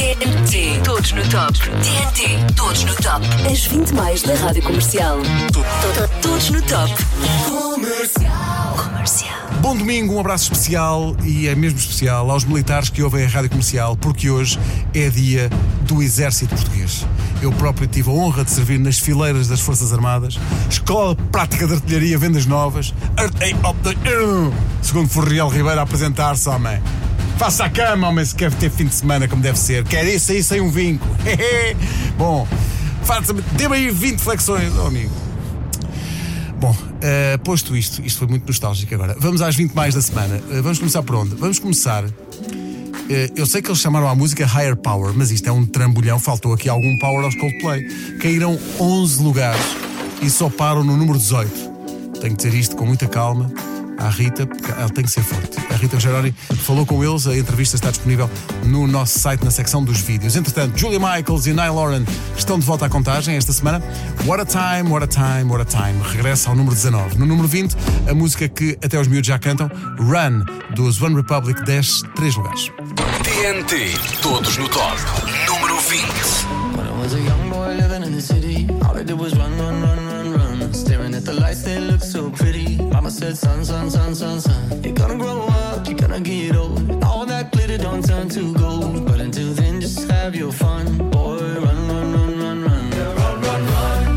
TNT, todos no top. TNT, todos no top. As 20 mais da Rádio Comercial. Todos no top. Comercial. Bom domingo, um abraço especial, e é mesmo especial, aos militares que ouvem a Rádio Comercial, porque hoje é dia do Exército Português. Eu próprio tive a honra de servir nas fileiras das Forças Armadas, Escola Prática de Artilharia Vendas Novas, segundo Furriel Ribeiro a apresentar-se, homem. Faça a cama, homem, se quer ter fim de semana como deve ser. Quer isso aí sem um vinco. Bom, dê-me aí 20 flexões, oh amigo. Bom, posto isto foi muito nostálgico agora. Vamos às 20 mais da semana. Vamos começar por onde? Vamos começar. Eu sei que eles chamaram a música Higher Power, mas isto é um trambolhão. Faltou aqui algum power aos Coldplay. Caíram 11 lugares e só param no número 18. Tenho que dizer isto com muita calma à Rita, porque ela tem que ser forte. A Rita Geroni falou com eles, a entrevista está disponível no nosso site, na secção dos vídeos. Entretanto, Julia Michaels e Niall Horan estão de volta à contagem esta semana. What a Time, What a Time, What a Time regressa ao número 19. No número 20, a música que até os miúdos já cantam, Run, dos One Republic, desce 3 lugares. TNT, todos no top. Número 20. When I was a young boy living in the city, all I did was run, run, run, run, run. Staring at the lights, they look so pretty. Mama said, son, son, son, son, son, you're gonna grow up, you're gonna get old. All that glitter don't turn to gold. But until then, just have your fun. Boy, run, run, run, run, run. Yeah, run, run, run.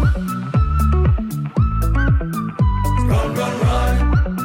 Run, run, run.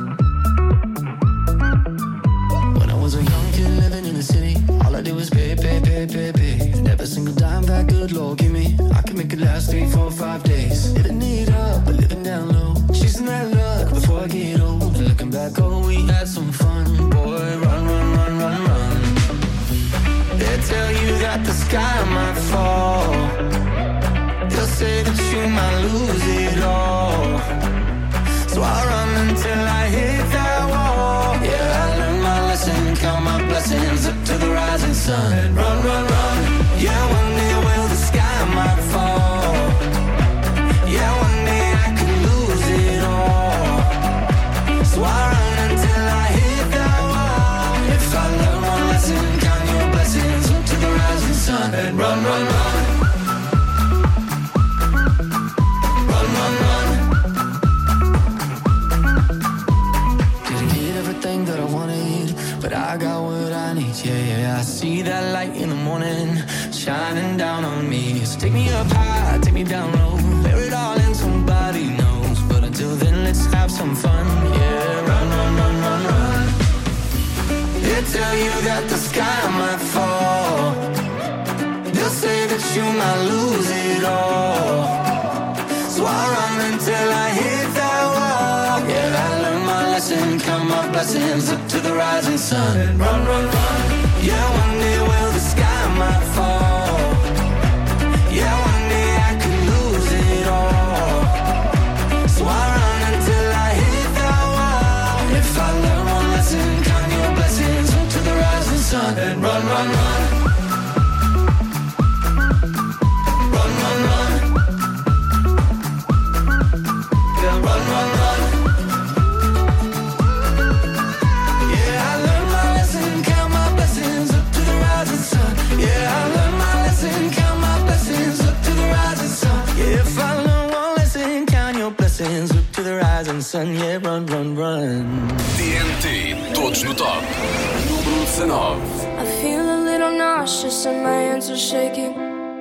When I was a young kid living in the city, all I did was pay, pay, pay, pay, pay. And every single dime that good Lord give me, I can make it last 3, 4, 5 days. Living it up, but living down low. Chasing that luck before I get old. And looking back, oh, we had some fun. Boy, run, run, run, run, run. They'll tell you that the sky might fall. They'll say that you might lose it all. So I run until I hit that wall. Yeah, I learned my lesson, count my blessings up to the rising sun. And run, run, run. Yeah, one day will the sky might fall. Yeah, one day I could lose it all. So I run until I hit that wall. If I learn one lesson, count your blessings up to the rising sun. And run, run, run. Run, run, run. Didn't get everything that I wanted, but I got what I need. Yeah, yeah, I see that light in the morning shining down on me. So take me up high, take me down low, bear it all in, somebody knows. But until then, let's have some fun. Yeah, run, run, run, run, run. They'll tell you that the sky might fall. They'll say that you might lose it all. So I run until I hit that wall. Yeah, I learned my lesson, count my blessings up to the rising sun. And run, run, run. Yeah, one day will the sky might fall. Yeah, one day I could lose it all. So I run until I hit that wall. If I learn one lesson, count your blessings up to the rising sun. And run, run, run. Run, run, run. Yeah, run, run, run. Yeah, I learned my lesson, count my blessings up to the rising sun. Yeah, I learned my lesson, count my blessings up to the rising sun. Yeah, if I learn one lesson, count your blessings up to the rising sun. Yeah, run, run, run. TNT, todos no top. Número 19. I feel a little nauseous and my hands are shaking.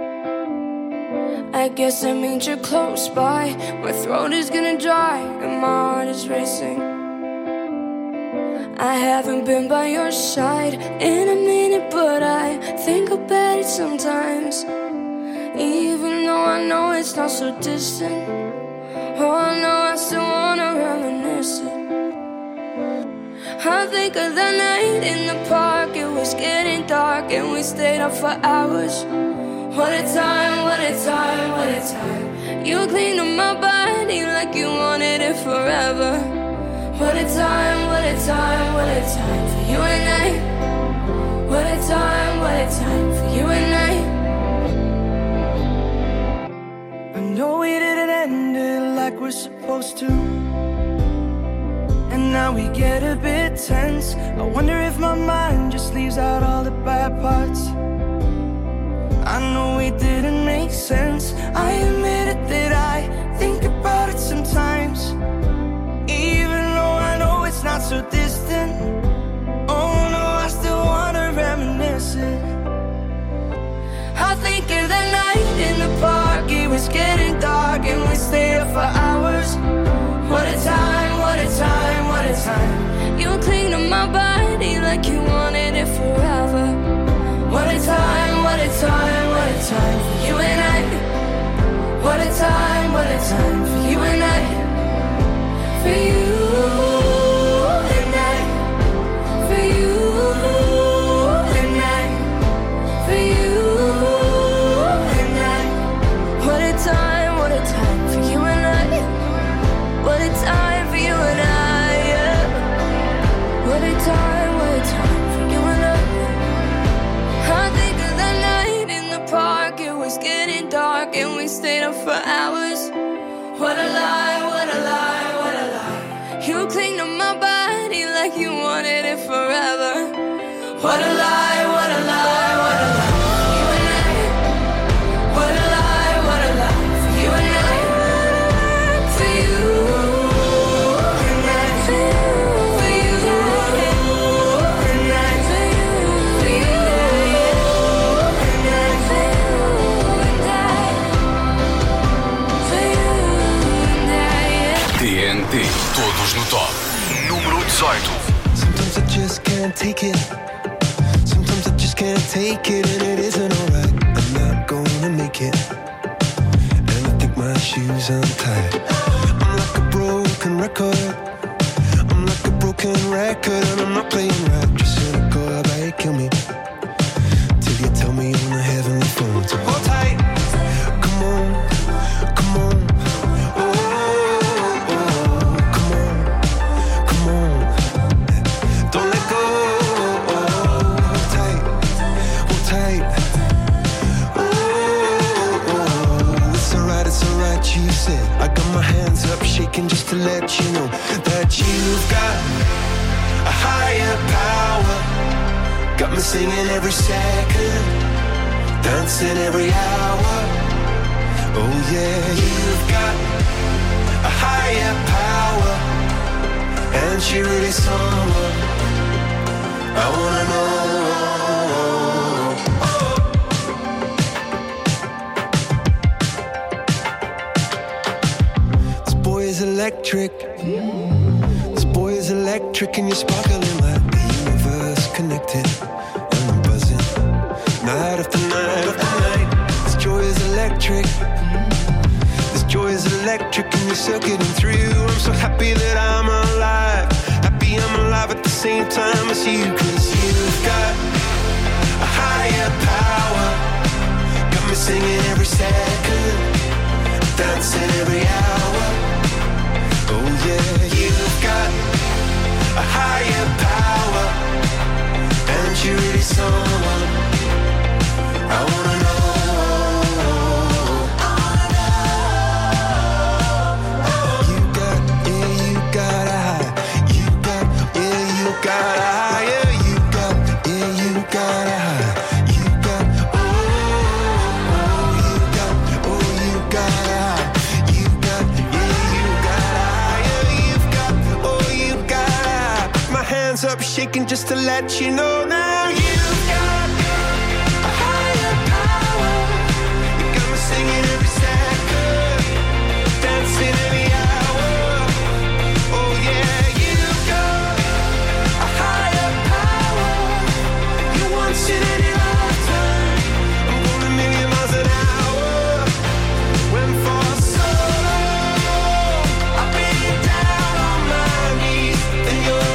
I guess that means you're close by. My throat is gonna dry and my heart is racing. I haven't been by your side in a minute, but I think about it sometimes. Even though I know it's not so distant. Oh no, I still wanna reminisce it. I think of the night in the park. It was getting dark and we stayed up for hours. What a time, what a time, what a time. You cleaned up my body like you wanted it forever. What a time, what a time, what a time for you and I. What a time for you and I. I know we didn't end it like we're supposed to. And now we get a bit tense. I wonder if my mind just leaves out all the bad parts. I admit it that I think about it sometimes, even though I know it's not so distant. Oh no, I still wanna reminisce it. I think of the night in the park. It was getting dark and we stayed up for hours. What a time, what a time, what a time. You cling to my body like you wanted it forever. What a time, what a time, what a time for you and I. What a time for you and I. For you and I. For you and I. For you and I. What a time for you and I. What a time for you and I, yeah. What a time for you and I. I think of the night in the park. It was getting dark and we stayed up for hours. What a lie, what a lie, what a lie. You cling to my body like you wanted it forever. What a lie, what a lie, what a lie. You and I. What a lie, what a lie. For you and I. For you. TNT, todos no top. Número 18. Sometimes I just can't take it. Sometimes I just can't take it, and it isn't alright. I'm not gonna make it, and I think my shoes untied. I'm like a broken record. I'm like a broken record, and I'm not playing right. Just cynical, how about you kill me till you tell me on the heavenly phone to hold tight. Come on, come on. I got my hands up shaking just to let you know that you've got a higher power. Got me singing every second, dancing every hour. Oh yeah, you've got a higher power, and she really someone I wanna know. Electric. This boy is electric, and you're sparkling like the universe connected. And I'm buzzing night after night after night. This joy is electric. This joy is electric, and you're circuiting through. I'm so happy that I'm alive. Happy I'm alive at the same time as you. 'Cause you've got a higher power. Got me singing every second, dancing every hour. Oh yeah, you've got a higher power, and you're really someone I wanna know. You got, yeah, you got a high. You got, yeah, you got a higher. You got, yeah, you got a high. You got, oh, you got, oh, you got a high. You got, yeah, you got a up shaking just to let you know now you've got a higher power. You got me singing every second, dancing every hour. Oh yeah, you've got a higher power. You once in any lifetime. I'm going a million miles an hour. When for so long I've been down on my knees, and you're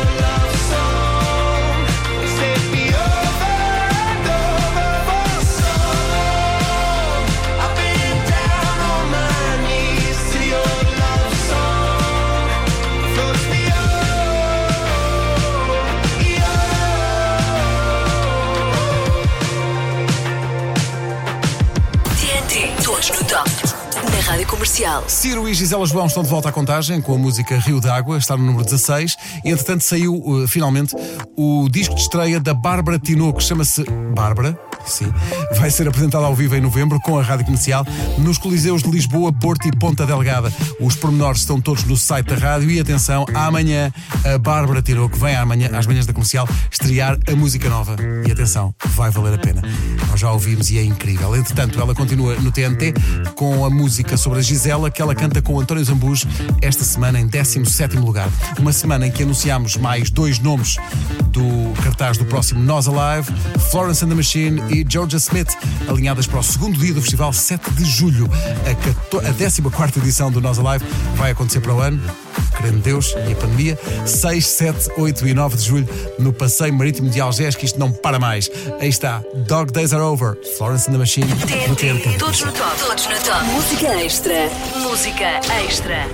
na Rádio Comercial. Ciro e Gisela João estão de volta à contagem com a música Rio d'Água, está no número 16 e entretanto saiu finalmente o disco de estreia da Bárbara Tinoco, que chama-se Bárbara. Sim, vai ser apresentado ao vivo em novembro com a Rádio Comercial nos Coliseus de Lisboa, Porto e Ponta Delgada. Os pormenores estão todos no site da rádio e atenção, amanhã a Bárbara Tinoco vem às manhãs da Comercial estrear a música nova. E atenção, vai valer a pena. Nós já ouvimos e é incrível. Entretanto, ela continua no TNT com a música sobre a Gisela que ela canta com o António Zambujo esta semana em 17º lugar. Uma semana em que anunciámos mais 2 nomes do cartaz do próximo Nós Alive, Florence and the Machine e Georgia Smith, alinhadas para o segundo dia do festival, 7 de julho. A 14ª edição do Nós Alive vai acontecer para o ano, querendo Deus e a pandemia, 6, 7, 8 e 9 de julho no Passeio Marítimo de Algés, que isto não para mais. Aí está, Dog Days Are Over, Florence and the Machine, no TNT. Todos no top, todos no top. Música extra, música extra.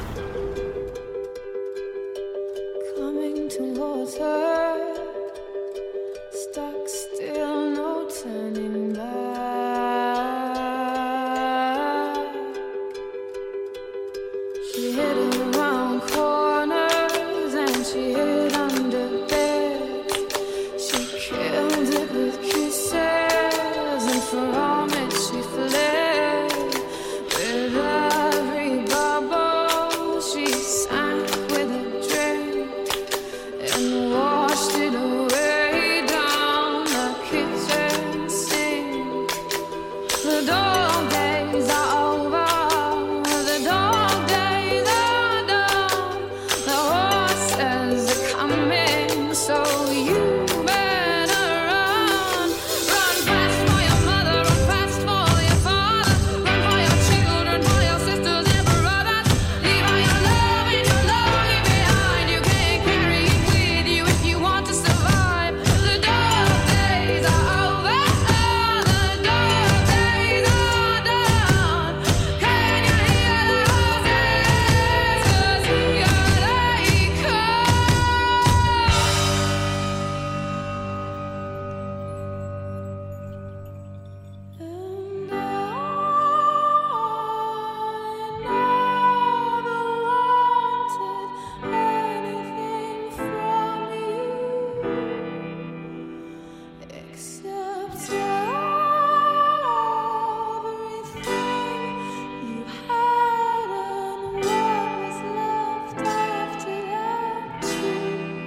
Coming towards her, stuck still, no turning back. She hid around corners and she hid under beds. She killed it with kisses and from it she fled. With every bubble she sank with a drink and washed it away down the kitchen sink. The dog days are over, the dog days are done. The horses are coming, so you better run. Run fast for your mother, run fast for your father, run for your children, for your sisters and brothers. Leave all your love and your longing behind. You can't carry it with you if you want to survive. The dog days are over, the dog days are done. Can you hear the horses? 'Cause here they come. And I never wanted anything from you except everything you had and what was left after that too.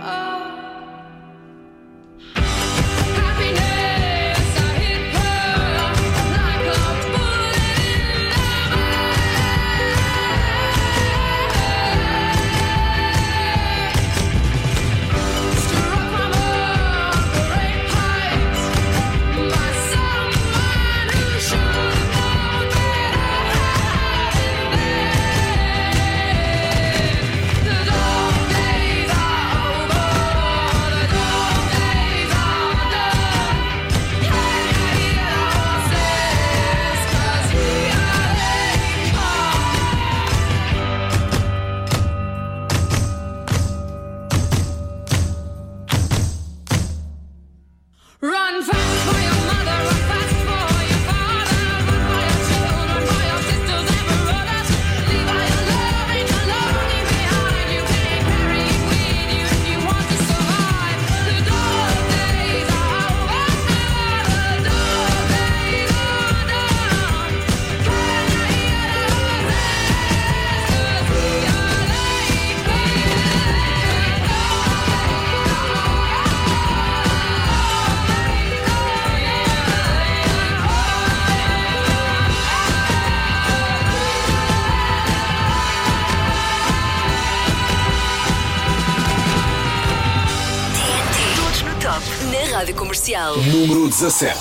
Happiness, I hit her like a bullet in the back. Struck from a great height by someone who should have known better. The dog days are over, the dog days are done. Can you hear the horses? 'Cause here they come. Run fast for your mother, run fast for your father, run for your children, for your sisters and brothers. Leave all your love and your longing behind. You can't carry it with you if you want to survive. The dog days are over, the dog days are done. Can you hear the horses? 'Cause here they Todos no top, na Rádio Comercial. Número 17.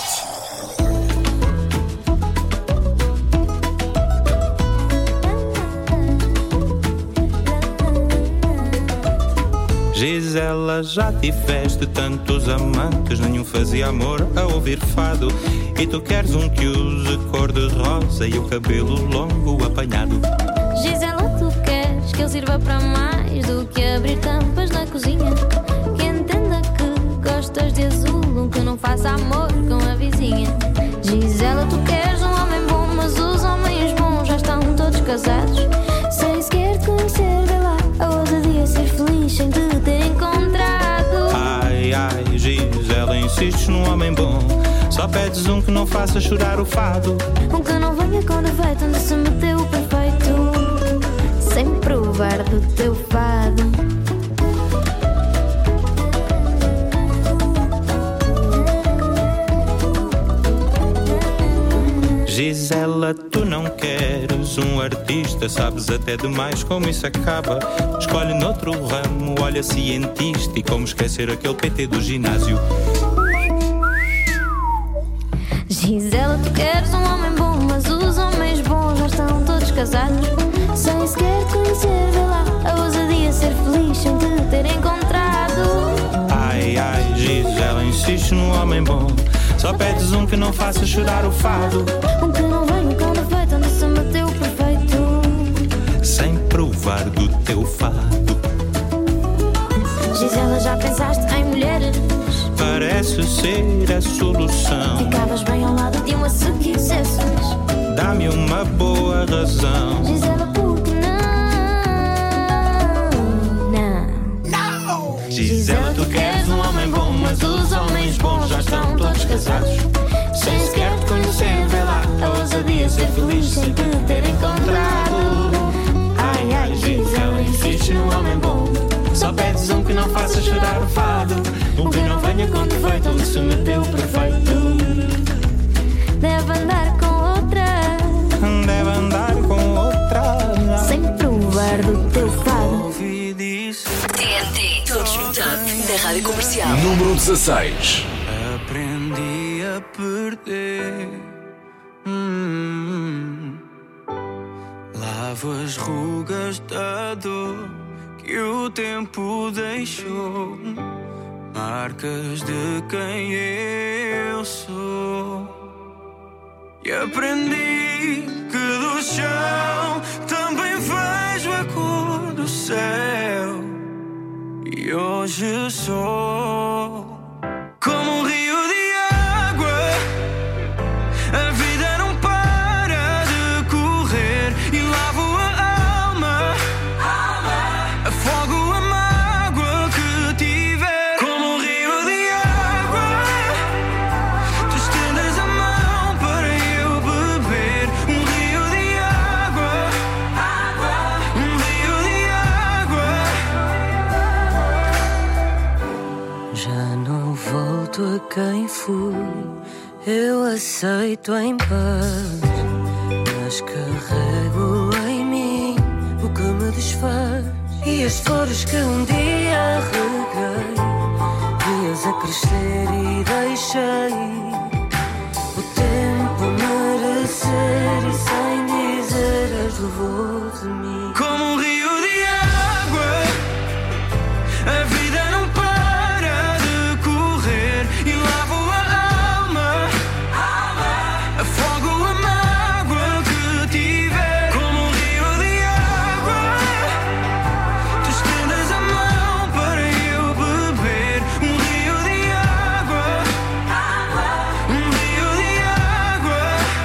Gisela, já tiveste tantos amantes, nenhum fazia amor a ouvir fado. E tu queres um que use cor-de-rosa e o cabelo longo apanhado. Gisela, tu queres que eu sirva para mais do que abrir tampas na cozinha? Que entenda que gostas de azul, um que não faça amor com a vizinha. Gisela, tu queres um homem bom, mas os homens bons já estão todos casados. Sem sequer te conhecer, vê lá, a ousadia ser feliz sem te ter encontrado. Ai, ai, Gisela, insistes num homem bom, Só pedes um que não faça chorar o fado. Um que não venha com defeito, onde se meteu o perfeito, sem provar do teu fado. Gisela, tu não queres um artista, sabes até demais como isso acaba. Escolhe noutro ramo, olha cientista, e como esquecer aquele PT do ginásio. Gisela, tu queres um homem bom, mas os homens bons já estão todos casados. Sem sequer conhecer, vê lá, a ousadia ser feliz sem te ter encontrado. Ai, ai, Gisela, insiste num homem bom. Só pedes um que não faça chorar o fado. Um que não venha com defeito, onde se meteu perfeito, sem provar do teu fado. Gisela, já pensaste em mulheres? Parece ser a solução. Ficavas bem ao lado de uma se quisesses. Dá-me uma boa razão. Gisela, por que não? Gisela, tu queres um homem bom, mas os homens bons já estão todos casados. Sem sequer te conhecer, vê lá, a ousadia ser feliz sem te ter encontrado. Ai, ai, Gisela, insiste num homem bom. Só pedes um que não faça chorar o fado. Um que não venha com defeito, onde se meteu perfeito. Deve andar com outra. Deve andar com outra. Sem provar do teu fado. TNT, todos no top da Rádio Comercial. Número 16. Aprendi a perder. Lavo as rugas da dor que o tempo deixou, marcas de quem eu sou. E aprendi que do chão também vejo a cor do céu. E hoje sou como um rio de água. A vida não para de correr e lavo a alma, afogo a mágoa que tiver. Como um rio de água, tu estendes a mão para eu beber. Um rio de água, um rio de água. Já não volto a quem fui, eu aceito em paz, mas carrego em mim o que me desfaz. E as flores que um dia reguei, vi-as a crescer e deixei o tempo merecer, e sem dizer as levou de mim. Como um rio de água, a vida não para de correr e lavo a alma, afogo a mágoa que tiver. Como um rio de água, tu estendes a mão para eu beber. Um rio de água, um rio de água.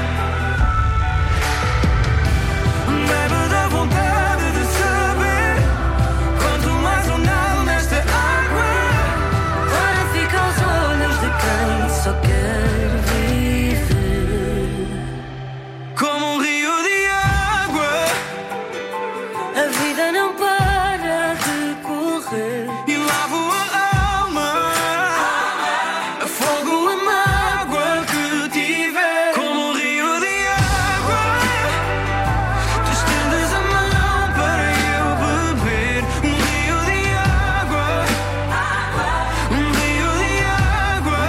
Bebe da vontade de saber quanto mais eu nado nesta água, para ficar aos olhos de quem só quer viver. Como um rio de água, a vida não para de correr e lavo a alma, afogo a mágoa que tiver. Como um rio de água, tu estendes a mão para eu beber. Um rio de água, um rio de água.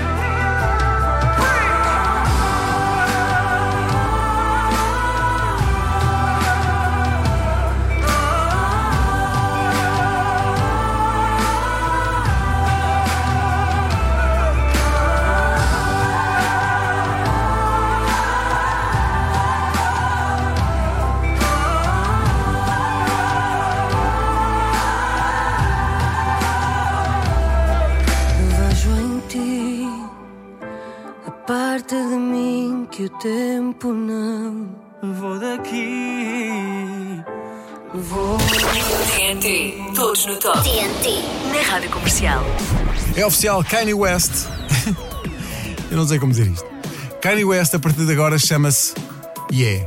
Vejo em ti a parte de mim que o tempo não. Vou daqui, vou. TNT, todos no top. TNT, na Rádio Comercial. É oficial, Kanye West Eu não sei como dizer isto. Kanye West, a partir de agora, chama-se Yeah.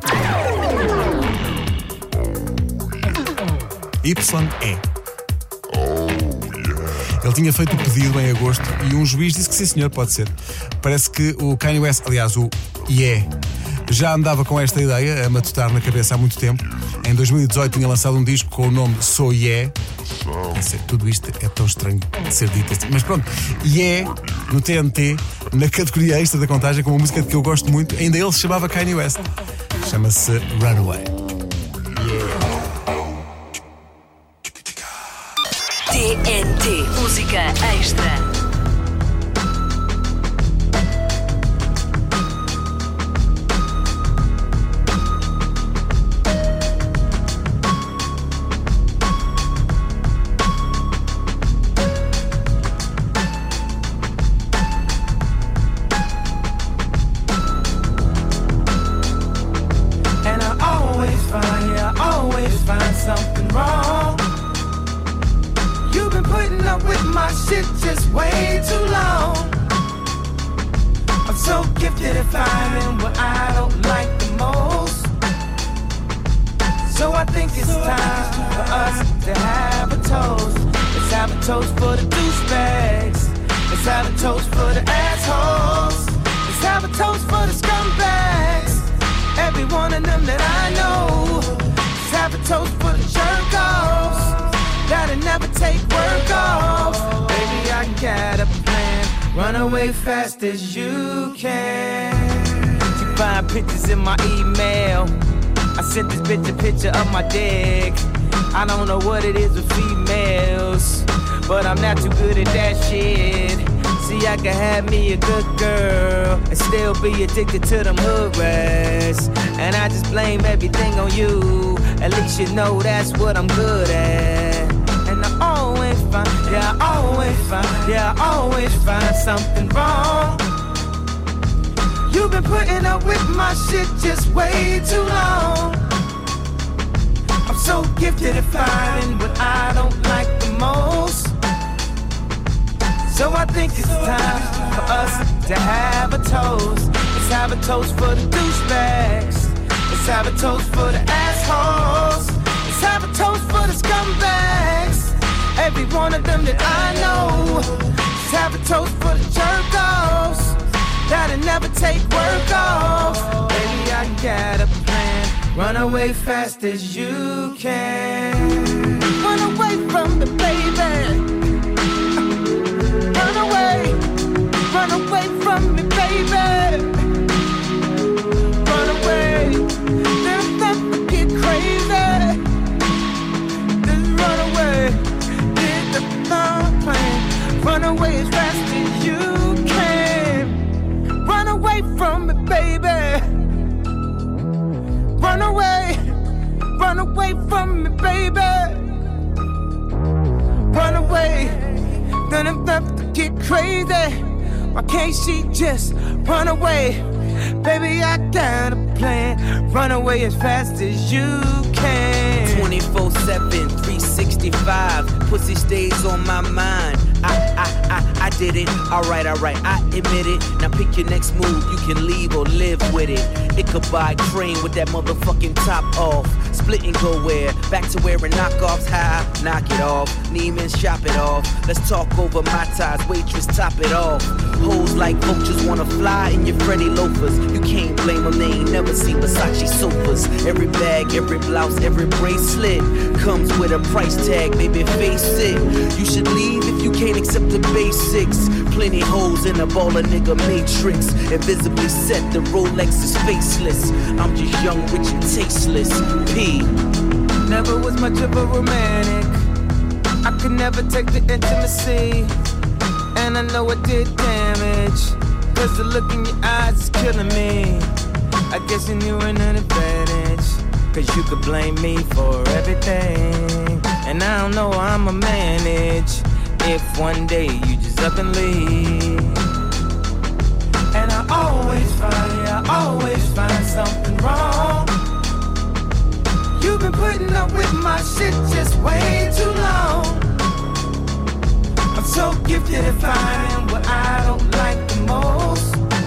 Y-E. Ele tinha feito o pedido em agosto e um juiz disse que sim, senhor, pode ser. Parece que o Kanye West, aliás, o Yeah, já andava com esta ideia a matutar na cabeça há muito tempo. Em 2018 tinha lançado um disco com o nome So Yeah. Tudo isto é tão estranho de ser dito assim. Mas pronto, Yeah, no TNT, na categoria extra da contagem, com uma música que eu gosto muito, ainda ele se chamava Kanye West. Chama-se Runaway. TNT, música extra. Something wrong. You've been putting up with my shit just way too long. I'm so gifted at finding what I don't like the most. So I think it's time for us to have a toast. Let's have a toast for the douchebags. Let's have a toast for the assholes. Let's have a toast for the scumbags. Every one of them that I know. Have a toast for the jerk-offs that'll never take work off. Baby, I got a plan. Run away fast as you can. You find pictures in my email. I sent this bitch a picture of my dick. I don't know what it is with females, but I'm not too good at that shit. See, I can have me a good girl and still be addicted to them hood rats. And I just blame everything on you. At least you know that's what I'm good at. And I always find, yeah, I always find something wrong. You've been putting up with my shit just way too long. I'm so gifted at finding what I don't like the most. So I think it's time for us to have a toast. Let's have a toast for the douchebags. Let's have a toast for the assholes. Let's have a toast for the scumbags. Every one of them that I know. Let's have a toast for the jerk-offs that'll never take work off. Baby, I got a plan. Run away fast as you can. Run away from the baby. Run away from me, baby. Run away. Then let get crazy. Then run away. Get the plan. Run away as fast as you can. Run away from me, baby. Run away. Run away from me, baby. Run away. Then I'm left to get crazy. Why can't she just run away? Baby, I got a plan. Run away as fast as you can. 24/7, 365. Pussy stays on my mind. I did it. Alright, I admit it. Now pick your next move. You can leave or live with it. Ichabod Crane with that motherfucking top off. Split and go where? Back to wearing knockoffs. High, knock it off. Neiman, shop it off. Let's talk over my ties. Waitress, top it off. Hoes like vultures wanna fly in your Freddy loafers. You can't blame them. They ain't never seen Versace sofas. Every bag, every blouse, every bracelet comes with a price tag. Baby, face it. You should leave if you can't accept the basics. Plenty holes in a baller nigga matrix. Invisibly set, the Rolex is faceless. I'm just young, rich and tasteless. P. Never was much of a romantic. I could never take the intimacy. And I know it did damage. Cause the look in your eyes is killing me. I guess you knew an advantage. Cause you could blame me for everything. And I don't know how I'ma manage if one day you just up and leave. And I always find something wrong. You've been putting up with my shit just way too long. I'm so gifted at finding what I don't like the most.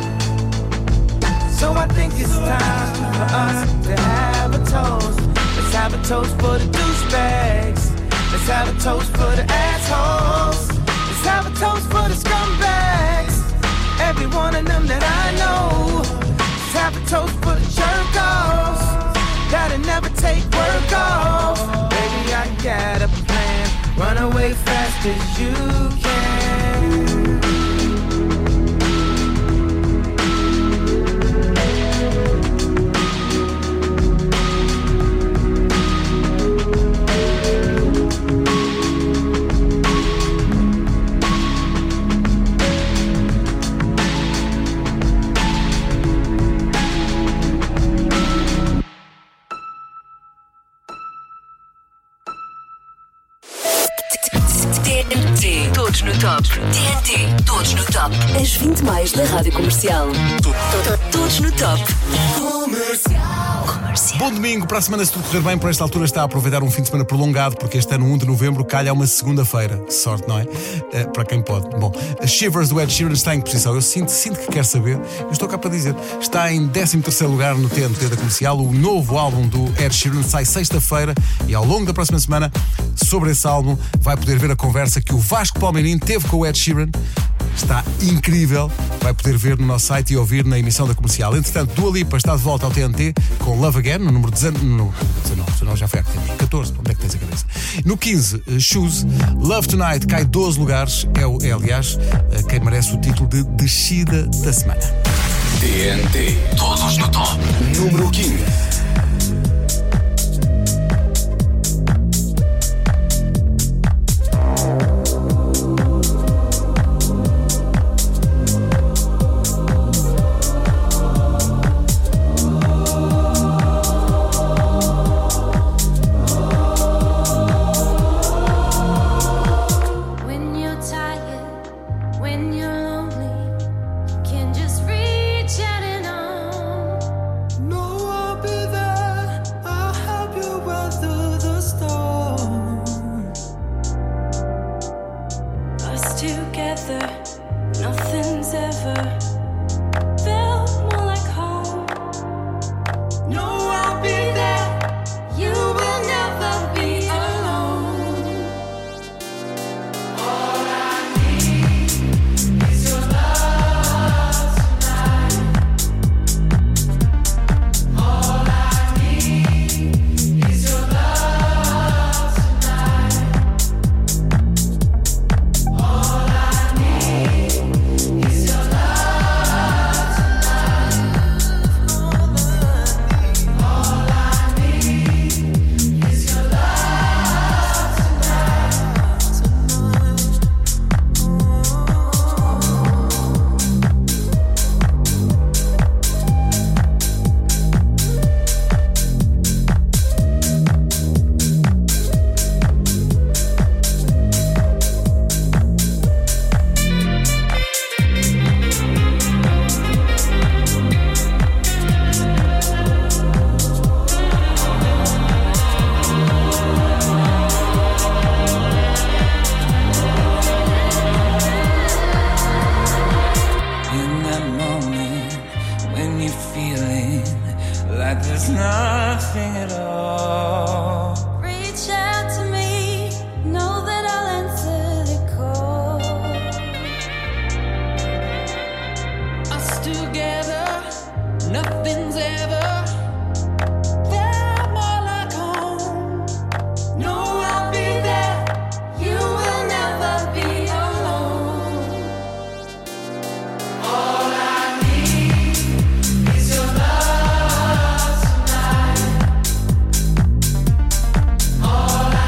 it's time for us to have a toast. Let's have a toast for the douchebags. Let's have a toast for the assholes. Let's have a toast for the scumbags. Every one of them that I know. Let's have a toast for the jerk-offs that'll never take work off. Baby, I got a plan. Run away fast as you can. TNT, todos no top. TNT, todos no top. As 20 mais da Rádio Comercial. Todos no top. Comercial. Bom domingo, para a semana, se tudo correr bem, por esta altura está a aproveitar um fim de semana prolongado, porque este ano, 1 de novembro, calha uma segunda-feira. Sorte, não é? Para quem pode. Bom, a Shivers do Ed Sheeran está em posição. Eu sinto que quer saber. Eu estou cá para dizer. Está em 13º lugar no TNT da Comercial. O novo álbum do Ed Sheeran sai sexta-feira e ao longo da próxima semana, sobre esse álbum, vai poder ver a conversa que o Vasco Palmeirinho teve com o Ed Sheeran. Está incrível, vai poder ver no nosso site e ouvir na emissão da Comercial. Entretanto, Dua Lipa está de volta ao TNT com Love Again, no número 19, já foi há que temos, 14, onde é que tens a cabeça? No 15, Shoes, Love Tonight cai 12 lugares, é aliás quem merece o título de descida da semana. TNT, todos no top. Número 15. All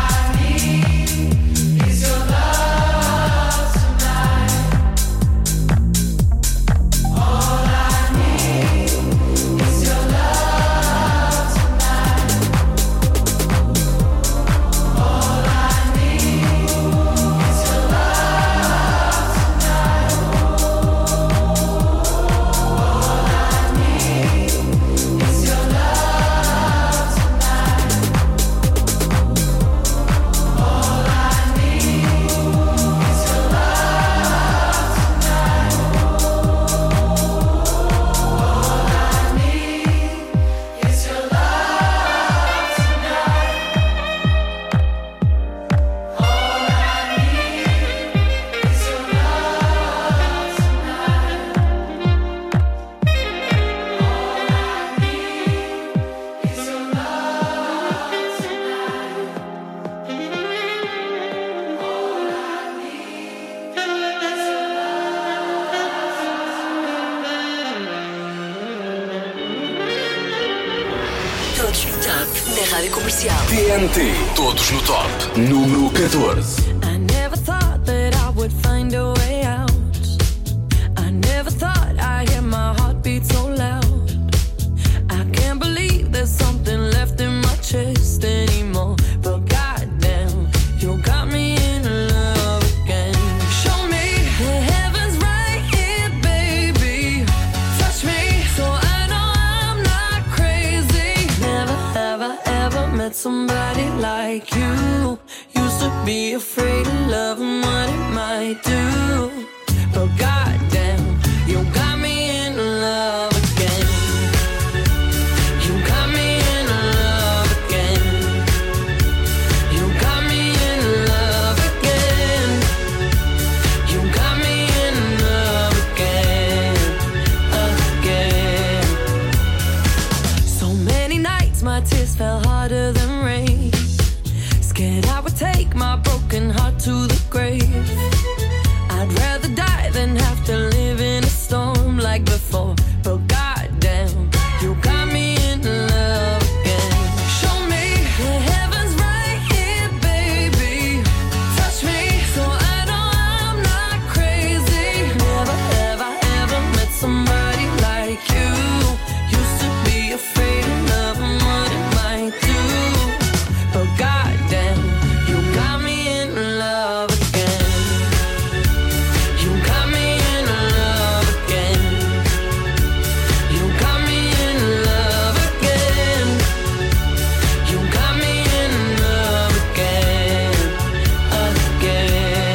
Rádio Comercial. TNT, todos no top. Número 14. I never thought that I would find a way out. I never thought I'd hear my heartbeat so loud. I can't believe there's something left in my chest anymore. But goddamn, you got me in love again. Show me the heavens right here, baby. Touch me so I know I'm not crazy. Never have I ever met somebody like you. Used to be afraid of love and what it might do. But goddamn, you got me in love again. You got me in love again. You got me in love again. You got me in love again, again. So many nights my tears fell harder than rain. Scared I would take my broken heart to the grave. I'd rather die than have to live in a storm like before. But goddamn, you got me in love again. Show me the heavens right here, baby. Touch me so I know I'm not crazy. Never have I ever met somebody like you. Used to be afraid of love and what it might do. But goddamn, you got me in love again. You got me in love again. You got me in love again. You got me in love again, again.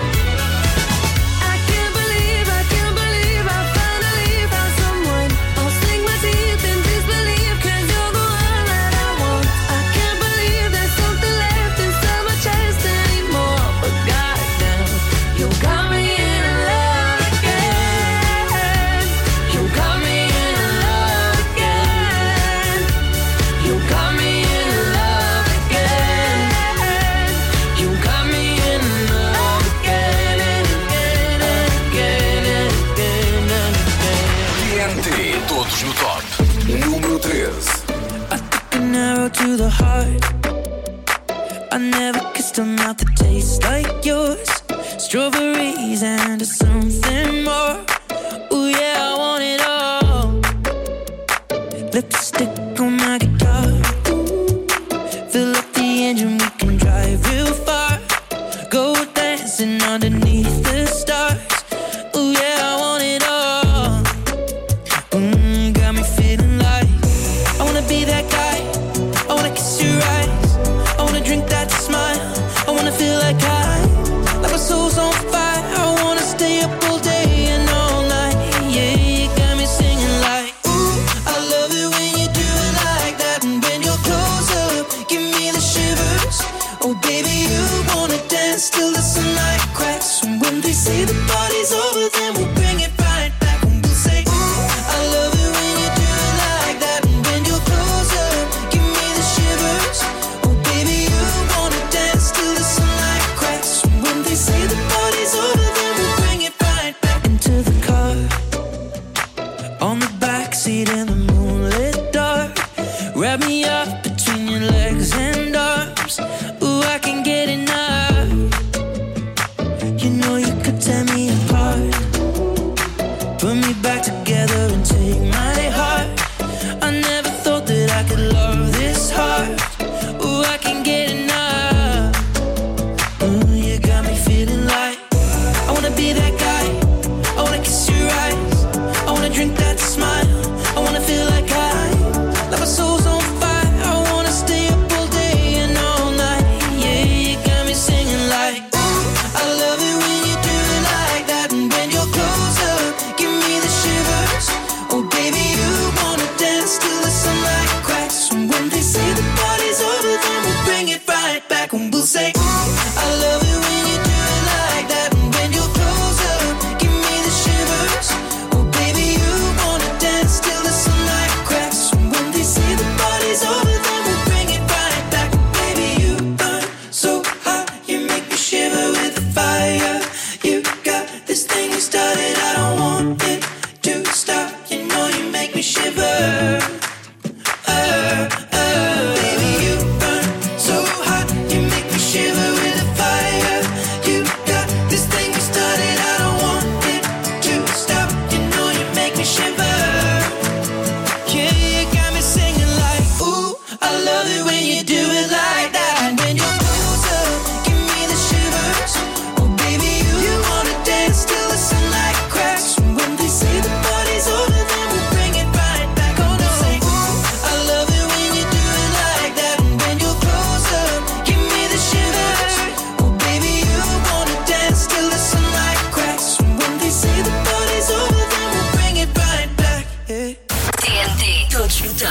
I can't believe I finally found someone. I'll sink my teeth in disbelief, 'cause you're the one that I want. I can't believe there's something left inside my chest anymore. But goddamn, you got me in love again. You got me in love again. You got me in love again. You got me in love again and again and again and again and again. TNT, todos no top. Número 13. An arrow to the heart. I never kissed a mouth that tastes like yours. Strawberries and something more. Ooh yeah, I want it all. Lipstick on my guitar. Fill up the engine, we can drive real far. Go dancing underneath the stars. Ooh yeah, I want it all. Got me feeling like I wanna be that guy. I wanna kiss your eyes. I wanna drink that smile. I wanna feel like my soul's on fire. I wanna stay up all day and all night. Yeah, you got me singing like, ooh, I love it when you do it like that. And when you're close up, give me the shivers. Oh baby, you wanna dance till the sunlight cracks. And when they say the party's over, then we'll bring it right back. And we'll say, ooh, I love it when you do it like that. And when you're close up, give me the shivers. Oh baby, you wanna dance till the sunlight cracks. And when they say the party's over, then we'll bring it right back into the car. On the backseat in the moonlit dark. Wrap me up between your legs and arms. Ooh, I can get enough. You know you could tear me apart. Put me back together and take my heart. I never thought that I could love this hard. Ooh, I can get enough. Ooh, you got me feeling like I wanna be that guy. I wanna kiss your eyes. I wanna drink that smile. I wanna feel like my soul's on fire. I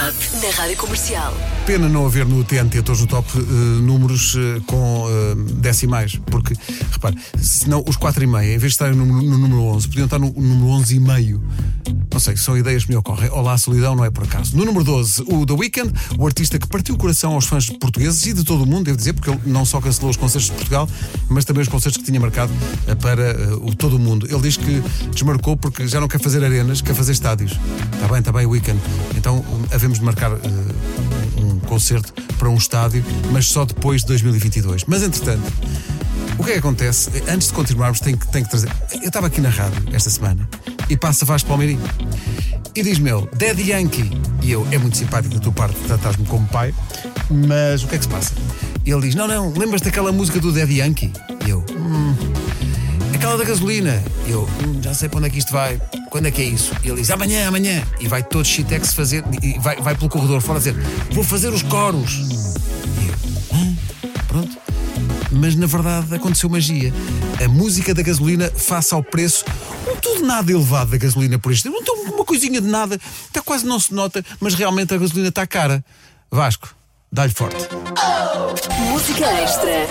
Top, na Rádio Comercial. Pena não haver no TNT Todos no Top números com decimais, porque, repare, senão os 4,5, em vez de estarem no número 11, podiam estar no número 11,5. Não sei, são ideias que me ocorrem. Olá, solidão, não é por acaso. No número 12, o The Weeknd, o artista que partiu o coração aos fãs portugueses e de todo o mundo, devo dizer, porque ele não só cancelou os concertos de Portugal, mas também os concertos que tinha marcado para todo o mundo. Ele diz que desmarcou porque já não quer fazer arenas, quer fazer estádios. Está bem, Weeknd. Então havemos de marcar um concerto para um estádio, mas só depois de 2022. Mas entretanto, o que é que acontece? Antes de continuarmos, tenho que trazer. Eu estava aqui na rádio esta semana e passa Vasco Palmeirinho e diz-me ele, Daddy Yankee. E eu, é muito simpático da tua parte, tratas-me como pai, mas o que é que se passa? E ele diz, não, lembras-te daquela música do Daddy Yankee? E eu, aquela da gasolina. E eu, já sei para onde é que isto vai. Quando é que é isso? E ele diz, amanhã. E vai todo shitex fazer, e vai pelo corredor fora dizer, vou fazer os coros. E eu, pronto. Mas na verdade aconteceu magia. A música da gasolina face ao preço, não tudo nada elevado da gasolina por isto. Então uma coisinha de nada, até quase não se nota, mas realmente a gasolina está cara. Vasco, dá-lhe forte. Música extra.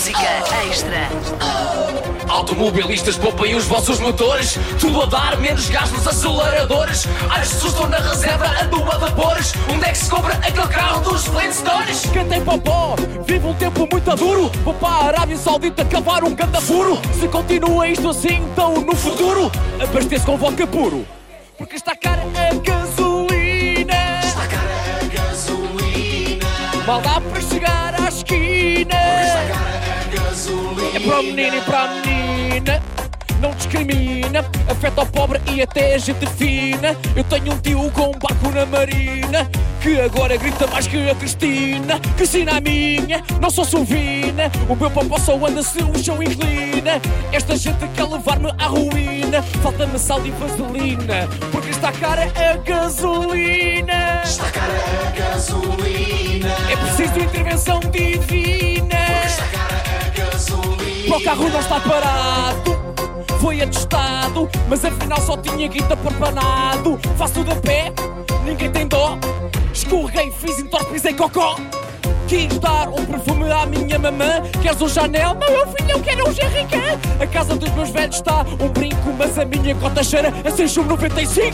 Automobilistas, poupem os vossos motores. Tudo a dar, menos gás nos aceleradores. As pessoas estão na reserva, andam a vapores. Onde é que se compra aquele carro dos Flintstones? Quem tem popó, vive um tempo muito duro. Vou para a Arábia Saudita cavar um ganda furo. Se continua isto assim, então no futuro abasteça com vodka puro. Porque está cara a gasolina. Mal dá para chegar à esquina. É para o menino e para a menina. Não discrimina, afeta o pobre e até a gente fina. Eu tenho um tio com um barco na marina, que agora grita mais que a Cristina. Cristina a minha, não sou sovina. O meu papá só anda se o chão inclina. Esta gente quer levar-me à ruína. Falta-me sal e vaselina, porque está cara a gasolina. Está cara a gasolina. É preciso intervenção divina, porque está cara a gasolina. Para o carro não está parado, foi atestado, mas afinal só tinha guita parpanado. Faço tudo a pé, ninguém tem dó. Escorreguei, fiz entorpe, pisei cocó. Quis dar um perfume à minha mamã. Queres um Chanel? Não, meu filho, eu quero um Jerrycan. A casa dos meus velhos está um brinco, mas a minha cota cheira a 6,95.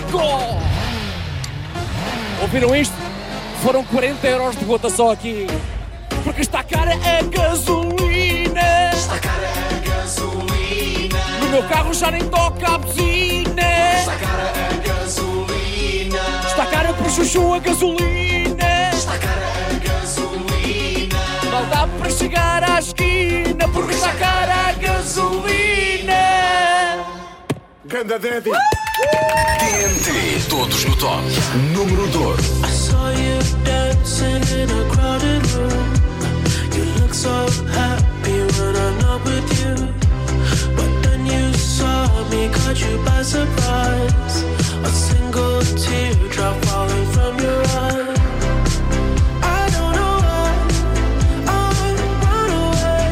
Ouviram isto? Foram 40 euros de gota só aqui. Porque está cara a gasolina. Está cara a gasolina. No meu carro já nem toca a buzina. Está cara a gasolina. Está cara para chuchu a gasolina. Está cara a gasolina. Mal dá para chegar à esquina, porque está cara a gasolina. Ganda Daddy. TNT, todos no top. Número 12. I saw you dancing in a crowded room. You look so happy when I'm not with you. But then you saw me, caught you by surprise. A single teardrop falling from your eye. I don't know why I run away.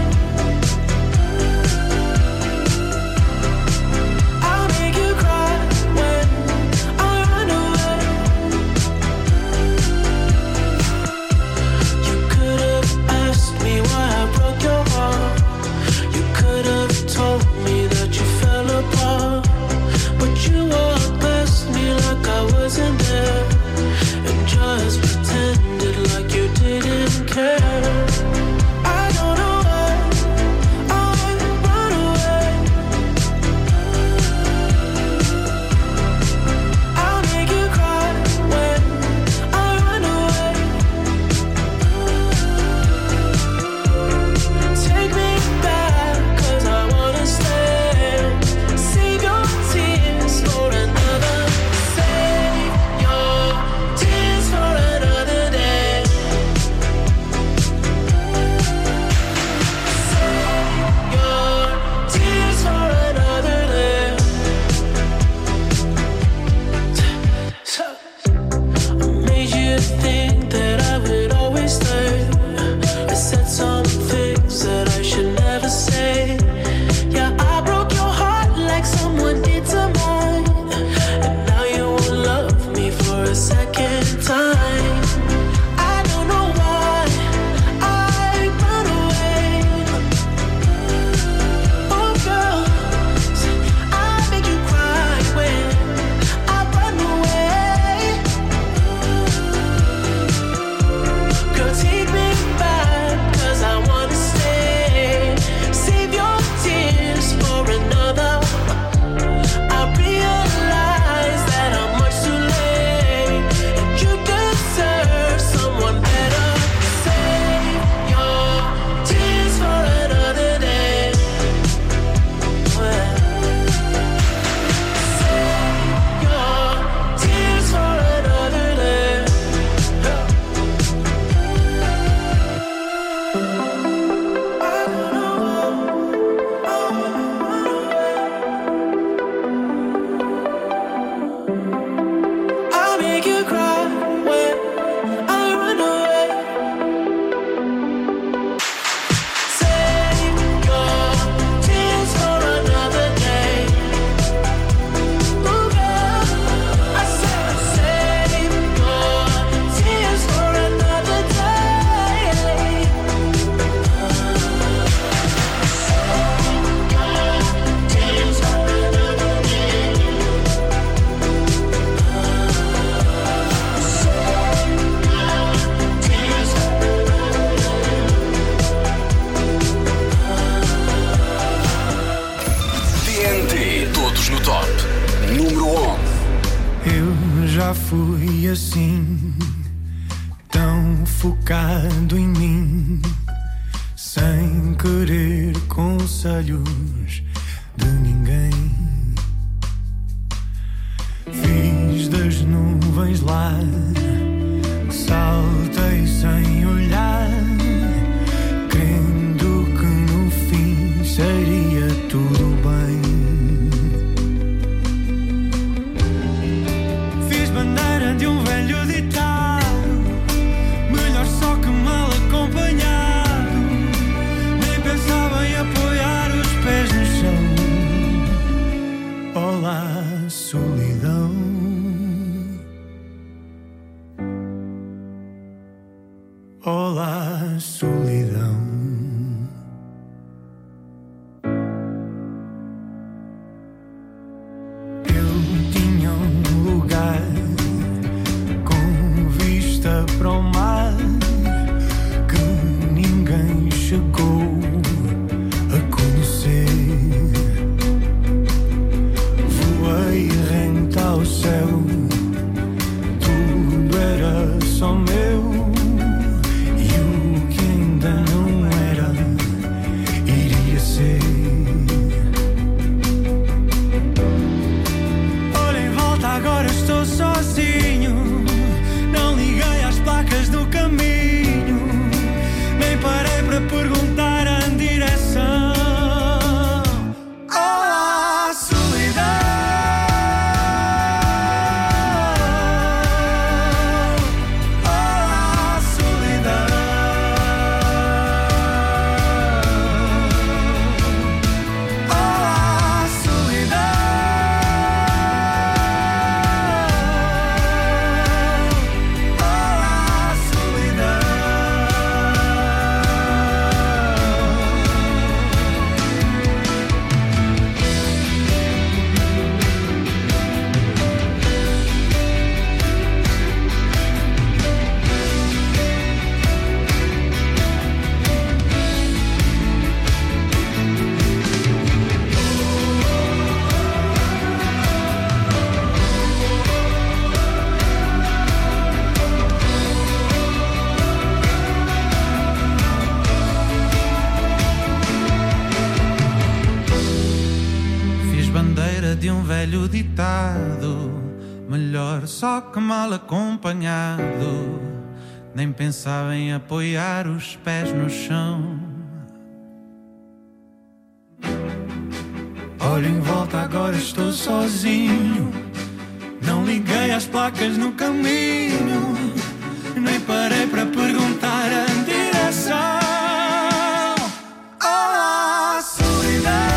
I'll make you cry when I run away. You could have asked me why I broke your heart. You could have told me that you fell apart. But you walked past me like I wasn't there, and just pretended like you didn't care. I don't know why I run away. I'll make you cry when I run away. Take me back, 'cause I wanna stay. Save your tears for another. Save your tears for another. fui assim, tão focado em mim, sem querer conselhos de ninguém. Fiz das nuvens lá, saltei sem olhar, crendo que no fim seria tudo bem. Fiz bandeira de um velho ditado, melhor só que mal acompanhado, nem pensava em apoiar os pés no chão. Olá, solidão. Olá, solidão. Eu tinha um lugar com vista para o mar que ninguém chegou a conhecer. Voei rente ao céu, tudo era só meu. Agora estou sozinho, não liguei às placas do caminho, nem parei para perguntar a direção. Olá, solidão. Olá, solidão. Olá, solidão. De um velho ditado, melhor só que mal acompanhado, nem pensava em apoiar os pés no chão. Olho em volta, agora estou sozinho, não liguei às placas no caminho, nem parei para perguntar a direção. Olá, solidão.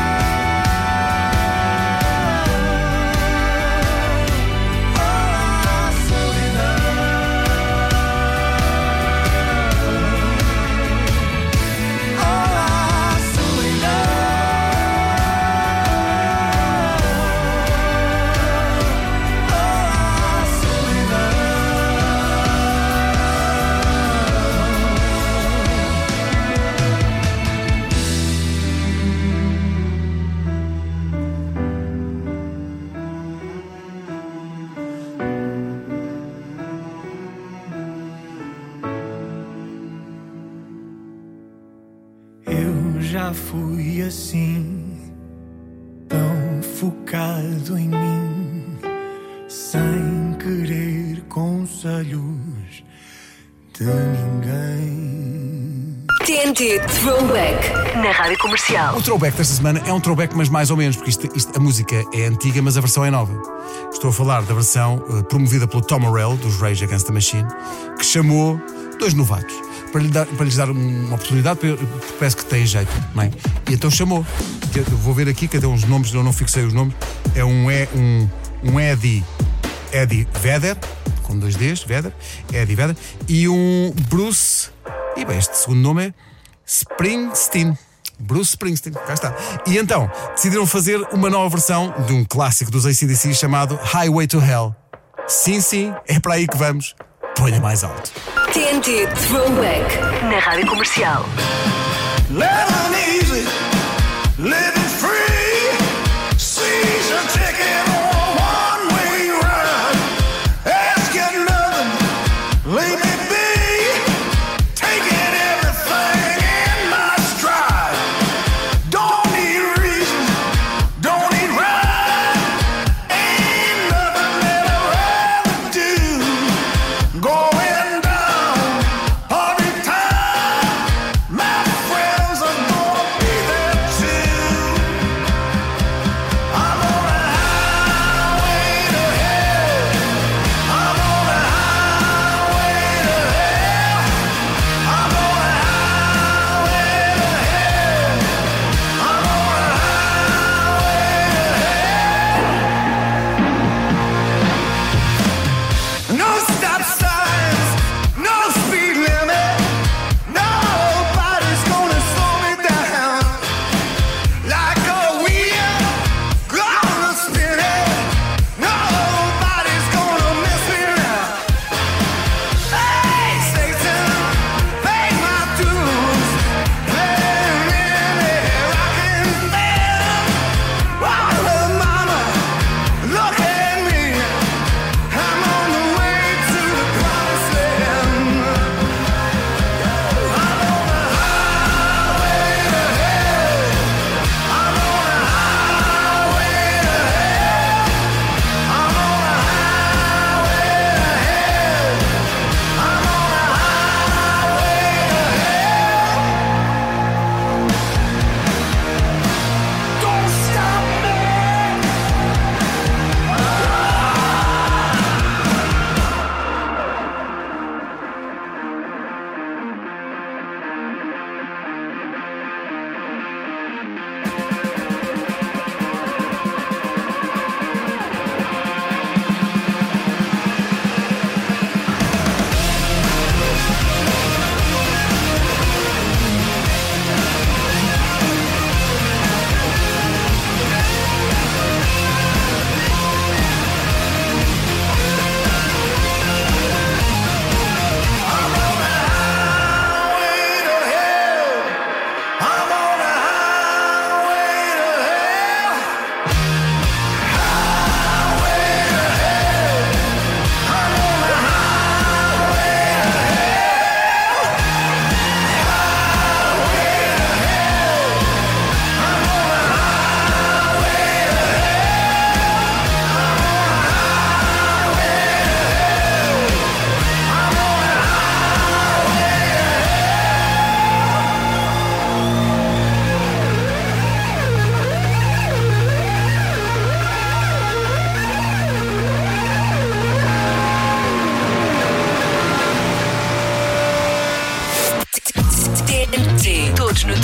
Já fui assim, tão focado em mim, sem querer conselhos de ninguém. TNT Throwback na Rádio Comercial. O throwback desta semana é um throwback, mas mais ou menos, porque a música é antiga, mas a versão é nova. Estou a falar da versão promovida pelo Tom Morello, dos Rage Against the Machine, que chamou dois novatos para lhes dar uma oportunidade, porque parece que tem jeito, não é? E então chamou. Eu vou ver aqui, cadê uns nomes, eu não fixei os nomes. É um Eddie Vedder, com 2 Ds, Eddie Vedder, e um Bruce, e bem, este segundo nome é Springsteen. Bruce Springsteen, cá está. E então, decidiram fazer uma nova versão de um clássico dos AC/DC chamado Highway to Hell. Sim, é para aí que vamos. Ponha mais alto. TNT Throwback na Rádio Comercial. Living easy, living free, season ticket on one-way ride. Ask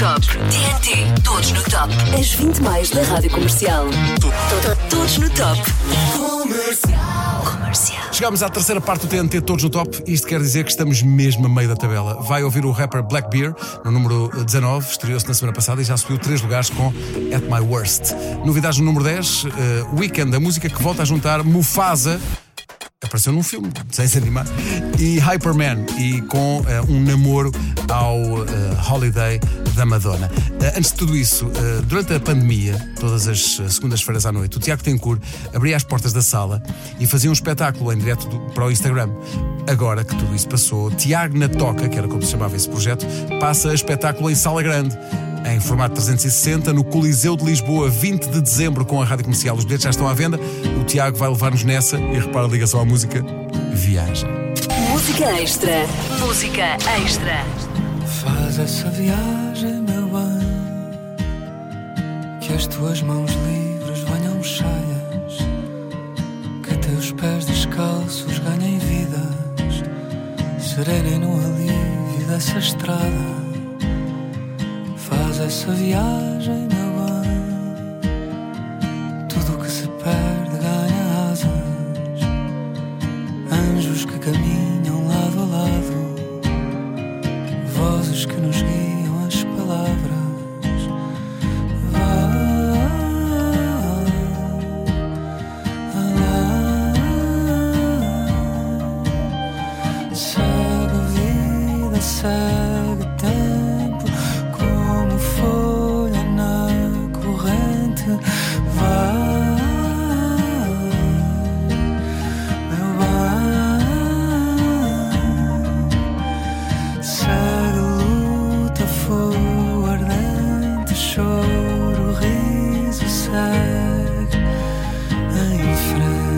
top. TNT, todos no top. As 20 mais da Rádio Comercial. Todos no top. Comercial. Chegámos à terceira parte do TNT Todos no Top. Isto quer dizer que estamos mesmo a meio da tabela. Vai ouvir o rapper Blackbeard no número 19, estreou-se na semana passada e já subiu 3 lugares com At My Worst. Novidades no número 10, Weekend, a música que volta a juntar Mufasa, apareceu num filme, sem se animar, e Hyperman, e com um namoro ao Holiday da Madonna. Antes de tudo isso, durante a pandemia, todas as segundas-feiras à noite, o Tiago Tencourt abria as portas da sala e fazia um espetáculo em direto para o Instagram. Agora que tudo isso passou, Tiago na Toca, que era como se chamava esse projeto, passa a espetáculo em sala grande, em formato 360, no Coliseu de Lisboa, 20 de dezembro, com a Rádio Comercial. Os bilhetes já estão à venda. O Tiago vai levar-nos nessa e repara a ligação à música. Viaja. Música extra. Música extra. Faz essa viagem, meu bem, que as tuas mãos livres venham cheias, que teus pés descalços ganhem vidas, serenem no alívio dessa estrada. Faz essa viagem, meu bem, tudo que se perde ganha asas, anjos que caminham lado a lado, vozes que nos guiam as palavras. Segue a vida, segue o tempo, como folha na corrente. Vai, meu bem, segue a luta, fogo ardente, choro, riso, segue em frente.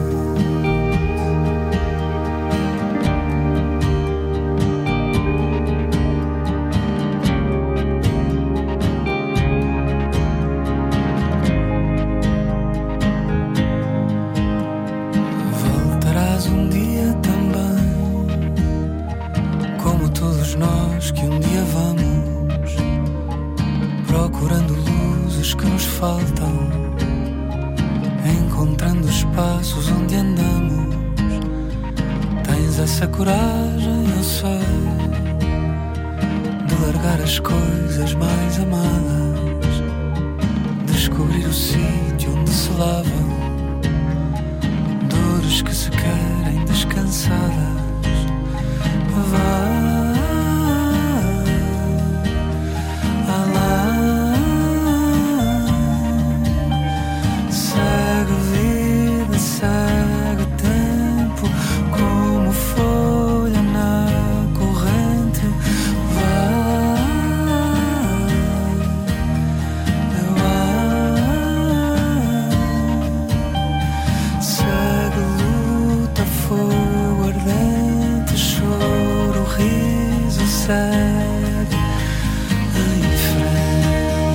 Voltarás um dia também, como todos nós que um dia vamos, procurando luzes que nos faltam, encontrando espaços onde andamos. Tens essa coragem, eu sei, de largar as coisas mais amadas, descobrir o sítio onde se lavam dores que se querem descansadas. Vai além, segue a vida, segue o tempo, como folha na corrente. Vai, segue a luta, fogo ardente, choro, riso, segue em frente.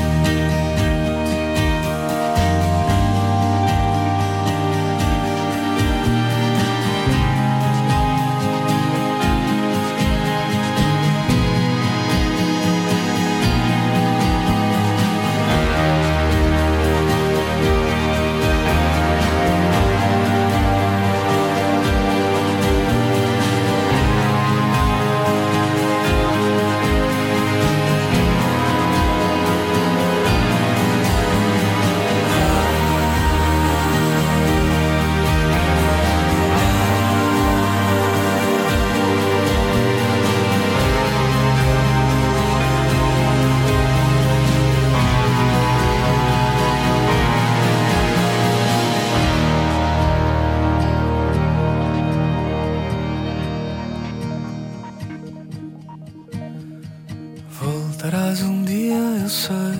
Voltarás um dia, eu sei,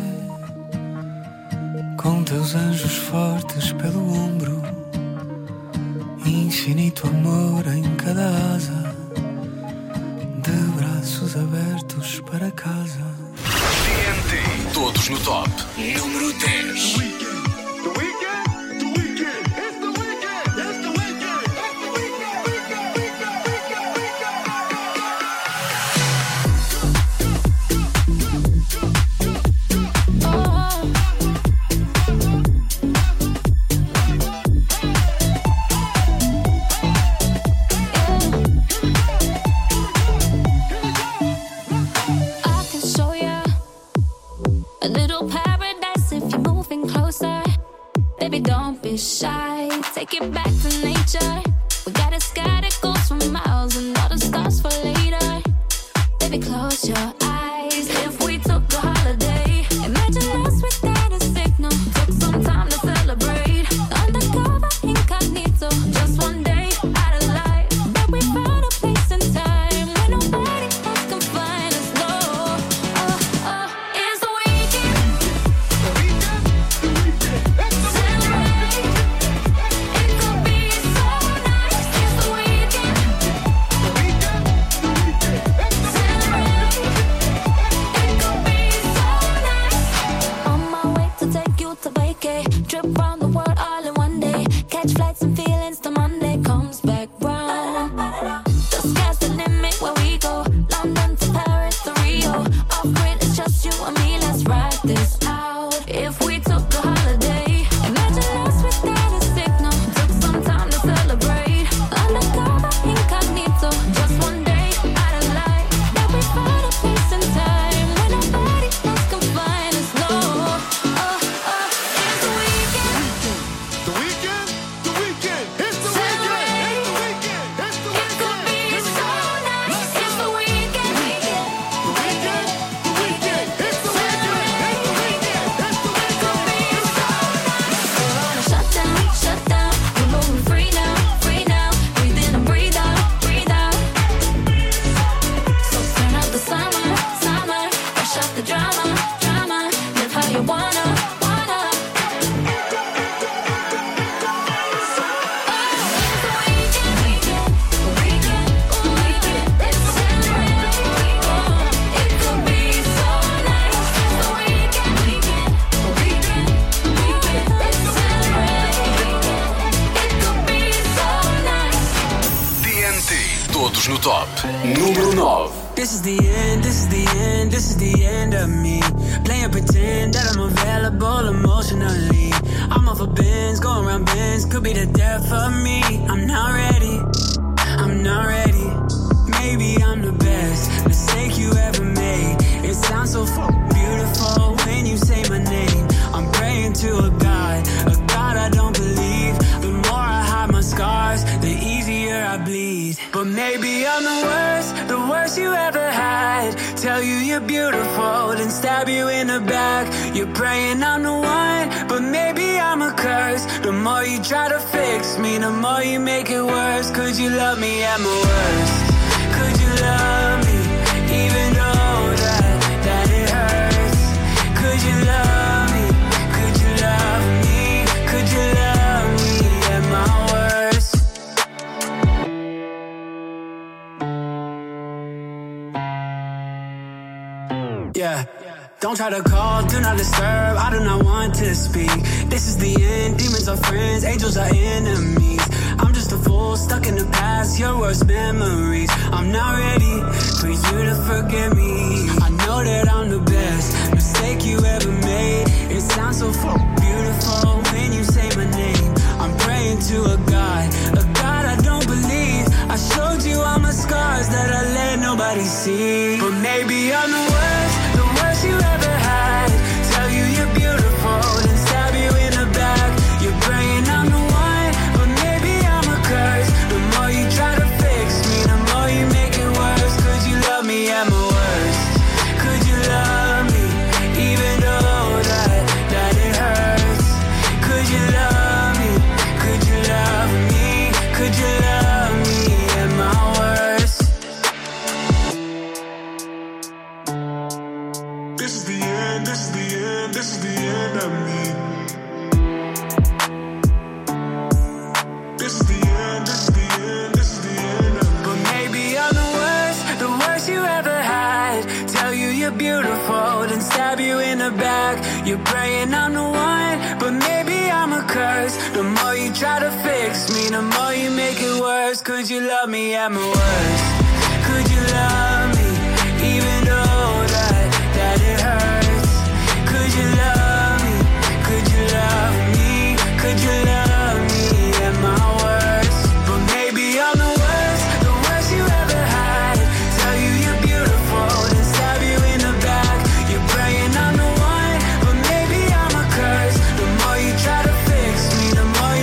com teus anjos fortes pelo ombro, infinito amor em cada asa, de braços abertos para casa. TNT, todos no top. Número 10. be shy. Take it back to nature. We got a sky that goes for miles and all the stars for later. Baby, close your eyes. If we took a holiday, imagine us without a signal. Took some time to celebrate. Undercover, incognito. Just one day out of life. But we found a place and time where nobody else can find us. No, it's the weekend. Celebrate. It could be so nice. It's the weekend. On my way to take you to vacay. Trip round the world all in one day. Catch flights and feelings till Monday comes back round. The sky's the limit where we go. London to Paris to Rio. Off grid, it's just you and me. Let's ride this out. If we took a holiday, imagine us without a signal. Took some time to celebrate. Undercover, incognito. Just one day out of life. That we found a place and time where nobody else can find us. No, it's the weekend. The weekend? The weekend! It's the Celebrate. weekend! It's the It could be so nice. It's the weekend. The weekend! The weekend! It's the weekend! It's the weekend! It's the weekend! Shut down, shut down. We're moving free now, free now. Breathe in and breathe out, breathe out. So turn up the summer, summer. Brush up the drama, drama. Live how you wanna, wanna. It's the weekend, weekend, weekend, weekend. It's celebrate. It could be so nice. It's the weekend, weekend, weekend, weekend. It's celebrate. It could be so nice. TNT. Todos no top. Número 9. This is the end, this is the end, this is the end of me. Playing pretend that I'm available emotionally. I'm off of bends, going around bends, could be the death of me. I'm not ready, I'm not ready. Maybe I'm the best mistake you ever made. It sounds so beautiful when you say my name. I'm praying to a God I don't believe. The more I hide my scars, the easier I bleed. But maybe I'm the worst you ever had. Tell you you're beautiful, then stab you in the back. You're praying I'm the one, but maybe I'm a curse. The more you try to fix me, the more you make it worse. Could you love me at my worst? Could you love me, even though that it hurts? Could you love me? Could you love me? Could you love me at my worst? Yeah. Don't try to call, do not disturb, I do not want to speak. This is the end, demons are friends, angels are enemies. I'm just a fool, stuck in the past, your worst memories. I'm not ready for you to forgive me. I know that I'm the best mistake you ever made. It sounds so beautiful when you say my name. I'm praying to a God I don't believe. I showed you all my scars that I let nobody see. But maybe I'm the worst you ever had. Tell you you're beautiful, then stab you in the back. You're praying I'm the one, but maybe I'm a curse. The more you try to fix me, the more you make it worse. Could you love me at my worst? Could you love me, even though that it hurts? Could you love me? Could you love me? Could you love me at my worst? This is the end, this is the end, this is the end of me. This is the end, this is the end, this is the end of me. But maybe I'm the worst you ever had. Tell you you're beautiful, then stab you in the back. You're praying I'm the one, but maybe I'm a curse. The more you try to fix me, the more you make it worse. Could you love me at my worst? Could you love me, even though that it hurts? Could you love me? Could you love me? Could you love me at my worst? But maybe I'm the worst you ever had. Tell you you're beautiful, then stab you in the back. You're praying I'm the one, but maybe I'm a curse. The more you try to fix me, the more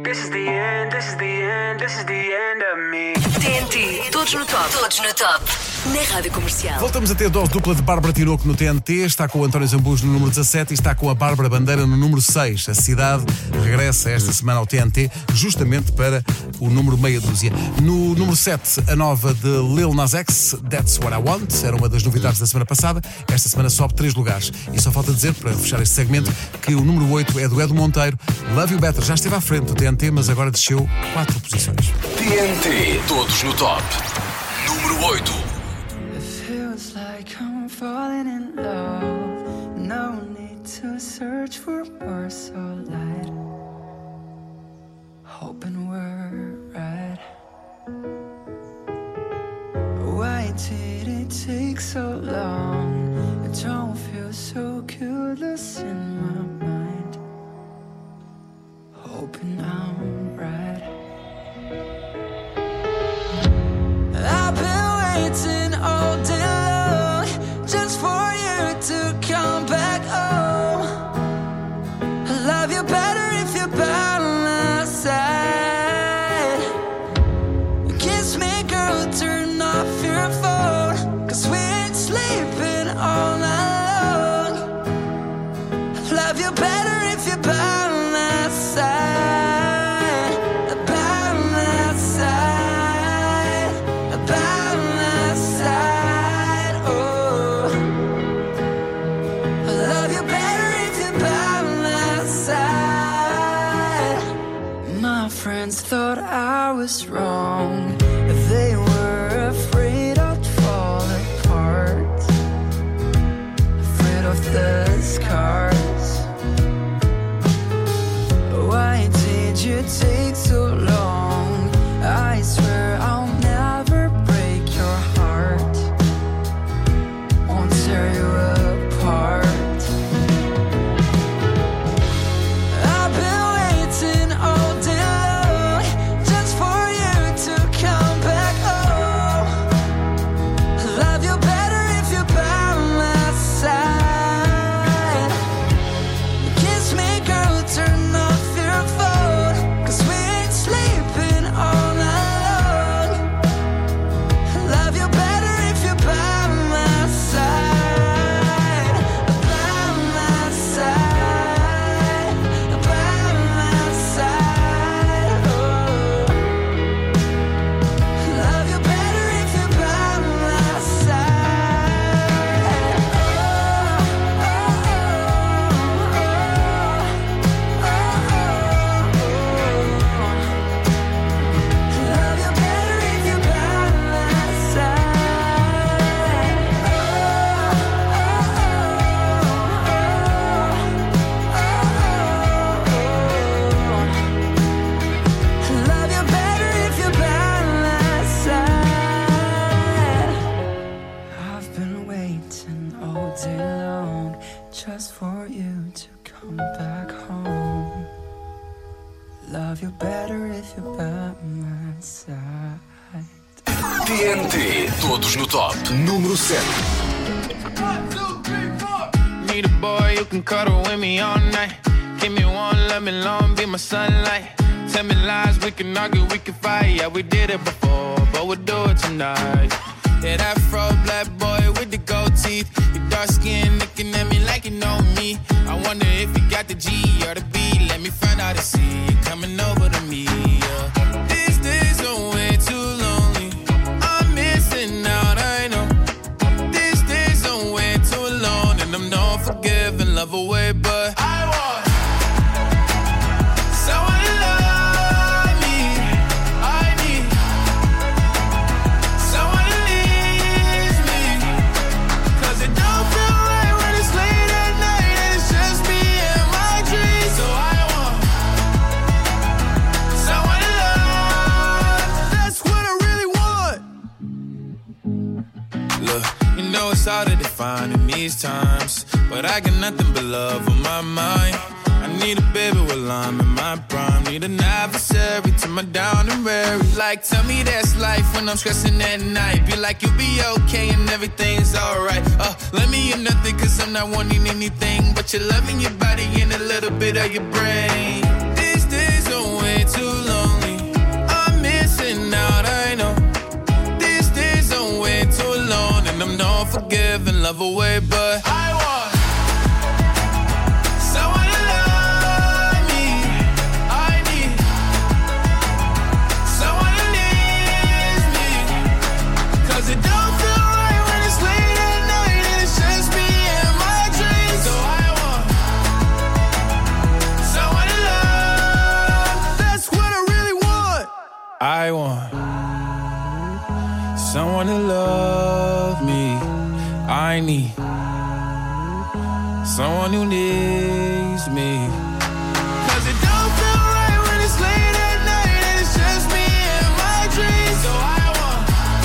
This is the end, this is the end, this is the end of me. TNT, todos no top. Todos no top. Na Rádio Comercial. Voltamos a ter dose dupla de Bárbara Tinoco no TNT. Está com o António Zambujo no número 17 e está com a Bárbara Bandeira no número 6. A cidade regressa esta semana ao TNT justamente para o número meia dúzia. No número 7, a nova de Lil Nas X, That's What I Want. Era uma das novidades da semana passada. Esta semana sobe 3 lugares. E só falta dizer, para fechar este segmento, que o número 8 é do Edu Monteiro. Love You Better já esteve à frente do TNT, mas agora desceu 4 posições. TNT, todos no top. Número 8. Feels like I'm falling in love. No need to search for words so light. Hoping we're right. Why did it take so long? It don't feel so clueless in my mind. Hoping I'm right. I've been waiting all day long just for you to come back home. I love you better if you're by my side. Kiss me, girl, turn off your phone, 'cause we ain't sleeping all night long. I love you better if you're by my side. Friends thought I was wrong. They were afraid I'd fall apart, afraid of the scars. Why did you take so long? I swear I'll never break your heart, won't tear you apart. I've been waiting all day TNT, todos no top. Número 7. Need a boy who can cuddle with me all night. Give me one, let me long, be my sunlight. Tell me lies, we can argue, we can fight. Yeah, we did it before, but we'll do it tonight. Yeah, that fro black boy with the gold teeth. Your dark skin looking at me like you know me. I wonder if you got the G or the B. Let me find out and see you coming over to me. Yeah. These days are way too lonely. I'm missing out, I know. These days are way too alone, and I'm not forgiving, love away, but I want someone to love me. I need someone to leave me, 'cause it don't feel right when it's late at night and it's just me and my dreams. So I want someone to love. That's what I really want. Look, you know it's hard to define in these times, but I got nothing but love on my mind. I need a baby while I'm in my prime. Need an adversary to my down and weary. Like, tell me that's life when I'm stressing at night. Be like, you'll be okay and everything's alright. Let me in nothing, 'cause I'm not wanting anything but your love and your body and a little bit of your brain. These days are way too love away, but I want someone to love me. I need someone who needs me. 'Cause it don't feel right when it's late at night and it's just me and my dreams. So I want someone to love. That's what I really want. I want someone to love me. I need someone who needs me. 'Cause it don't feel right when it's late at night and it's just me and my dreams. So I want